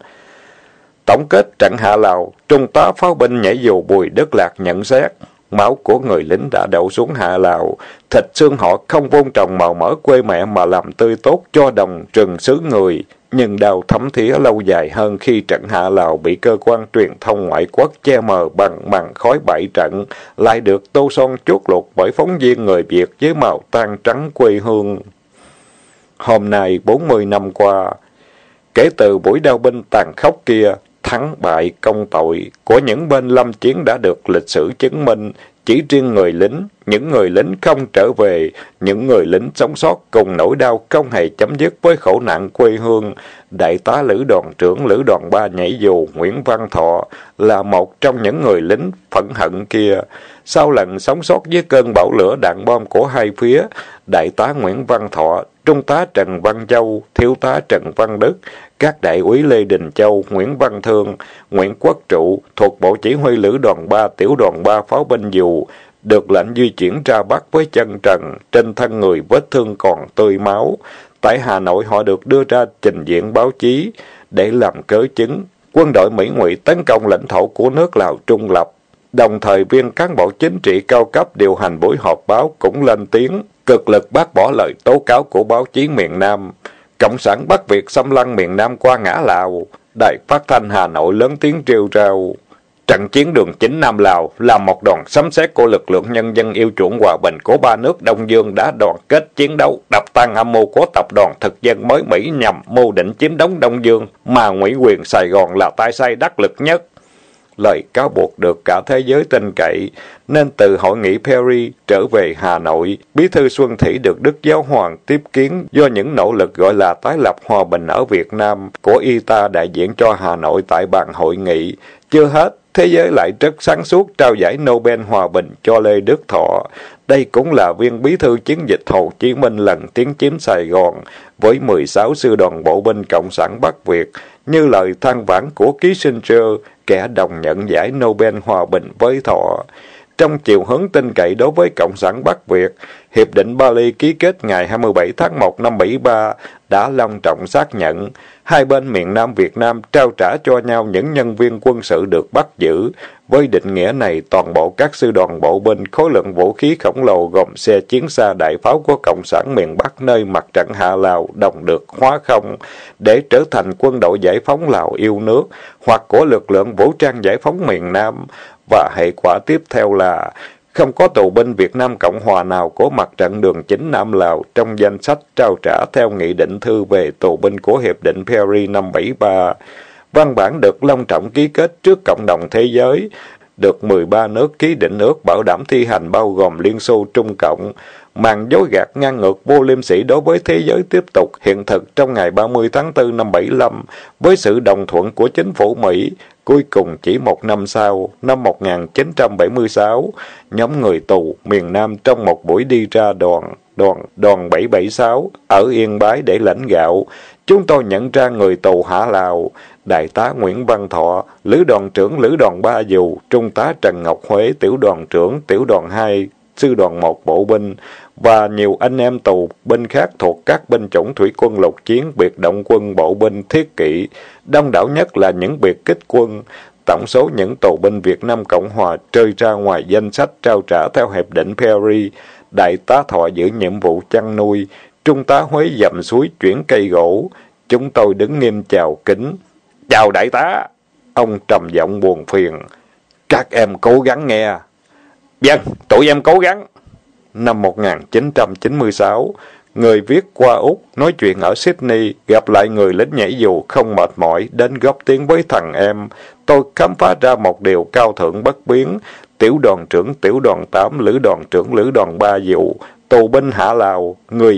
Tổng kết trận Hạ Lào, trung tá pháo binh nhảy dù Bùi Đức Lạc nhận xét. Máu của người lính đã đổ xuống Hạ Lào, thịt xương họ không vun trồng màu mỡ quê mẹ mà làm tươi tốt cho đồng rừng xứ người. Nhưng đau thấm thía lâu dài hơn khi trận Hạ Lào bị cơ quan truyền thông ngoại quốc che mờ bằng màn khói bại trận, lại được tô son chuốt lụt bởi phóng viên người Việt với màu tan trắng quê hương. Hôm nay 40 năm qua, kể từ buổi đao binh tàn khốc kia, thắng bại công tội của những bên lâm chiến đã được lịch sử chứng minh. Chỉ riêng người lính, những người lính không trở về, những người lính sống sót cùng nỗi đau không hề chấm dứt với khổ nạn quê hương. Đại tá lữ đoàn trưởng lữ đoàn 3 nhảy dù Nguyễn Văn Thọ là một trong những người lính phẫn hận kia. Sau lần sống sót với cơn bão lửa đạn bom của hai phía, đại tá Nguyễn Văn Thọ, trung tá Trần Văn Châu, thiếu tá Trần Văn Đức, các đại úy Lê Đình Châu, Nguyễn Văn Thương, Nguyễn Quốc Trụ thuộc Bộ Chỉ huy Lữ đoàn 3, Tiểu đoàn 3 pháo binh dù, được lệnh di chuyển ra Bắc với chân trần, trên thân người vết thương còn tươi máu. Tại Hà Nội họ được đưa ra trình diện báo chí để làm cớ chứng quân đội Mỹ ngụy tấn công lãnh thổ của nước Lào trung lập. Đồng thời viên cán bộ chính trị cao cấp điều hành buổi họp báo cũng lên tiếng, cực lực bác bỏ lời tố cáo của báo chí miền Nam. Cộng sản Bắc Việt xâm lăng miền Nam qua ngã Lào. Đài phát thanh Hà Nội lớn tiếng rêu rao. Trận chiến đường chính Nam Lào là một đòn sấm sét của lực lượng nhân dân yêu chuộng hòa bình của ba nước Đông Dương đã đoàn kết chiến đấu, đập tan âm mưu của tập đoàn thực dân mới Mỹ nhằm mưu định chiếm đóng Đông Dương, mà ngụy quyền Sài Gòn là tay sai đắc lực nhất. Lời cáo buộc được cả thế giới tin cậy, nên từ hội nghị Paris trở về Hà Nội, Bí thư Xuân Thủy được Đức Giáo Hoàng tiếp kiến do những nỗ lực gọi là tái lập hòa bình ở Việt Nam của y-ta đại diện cho Hà Nội tại bàn hội nghị. Chưa hết, thế giới lại rất sáng suốt trao giải Nobel Hòa bình cho Lê Đức Thọ. Đây cũng là viên bí thư chiến dịch Hồ Chí Minh lần tiến chiếm Sài Gòn, với 16 sư đoàn bộ binh Cộng sản Bắc Việt, như lời than vãn của Kissinger, kẻ đồng nhận giải Nobel Hòa bình với Thọ. Trong chiều hướng tin cậy đối với Cộng sản Bắc Việt, Hiệp định Bali ký kết ngày 27 tháng 1 năm 73 đã long trọng xác nhận hai bên miền Nam Việt Nam trao trả cho nhau những nhân viên quân sự được bắt giữ. Với định nghĩa này, toàn bộ các sư đoàn bộ binh, khối lượng vũ khí khổng lồ gồm xe chiến xa đại pháo của Cộng sản miền Bắc nơi mặt trận Hạ Lào đồng được hóa không để trở thành quân đội giải phóng Lào yêu nước hoặc của lực lượng vũ trang giải phóng miền Nam. Và hệ quả tiếp theo là không có tù binh Việt Nam Cộng Hòa nào của mặt trận đường chính Nam Lào trong danh sách trao trả theo nghị định thư về tù binh của Hiệp định Paris năm 73. Văn bản được long trọng ký kết trước cộng đồng thế giới, được 13 nước ký định ước bảo đảm thi hành bao gồm Liên Xô, Trung Cộng. Màn dối gạt ngang ngược vô liêm sỉ đối với thế giới tiếp tục hiện thực trong ngày 30 tháng 4 năm 75 với sự đồng thuận của chính phủ Mỹ. Cuối cùng chỉ một năm sau, năm 1976, nhóm người tù miền Nam trong một buổi đi ra đoàn 776 ở Yên Bái để lãnh gạo, chúng tôi nhận ra người tù Hạ Lào, đại tá Nguyễn Văn Thọ, lữ đoàn trưởng lữ đoàn 3 dù, trung tá Trần Ngọc Huế, tiểu đoàn trưởng tiểu đoàn 2, sư đoàn 1 bộ binh, và nhiều anh em tù binh khác thuộc các binh chủng thủy quân lục chiến, biệt động quân, bộ binh, thiết kỵ, đông đảo nhất là những biệt kích quân. Tổng số những tù binh Việt Nam Cộng Hòa rơi ra ngoài danh sách trao trả theo Hiệp định Paris. Đại tá Thọ giữ nhiệm vụ chăn nuôi, trung tá Huế dầm suối chuyển cây gỗ. Chúng tôi đứng nghiêm chào kính. Chào đại tá! Ông trầm giọng buồn phiền. Các em cố gắng nghe. Vâng, tụi em cố gắng. Năm 1996, người viết qua Úc, nói chuyện ở Sydney, gặp lại người lính nhảy dù không mệt mỏi, đến góp tiếng với thằng em. Tôi khám phá ra một điều cao thượng bất biến. Tiểu đoàn trưởng tiểu đoàn 8, lữ đoàn trưởng lữ đoàn 3 dù, tù binh Hạ Lào, người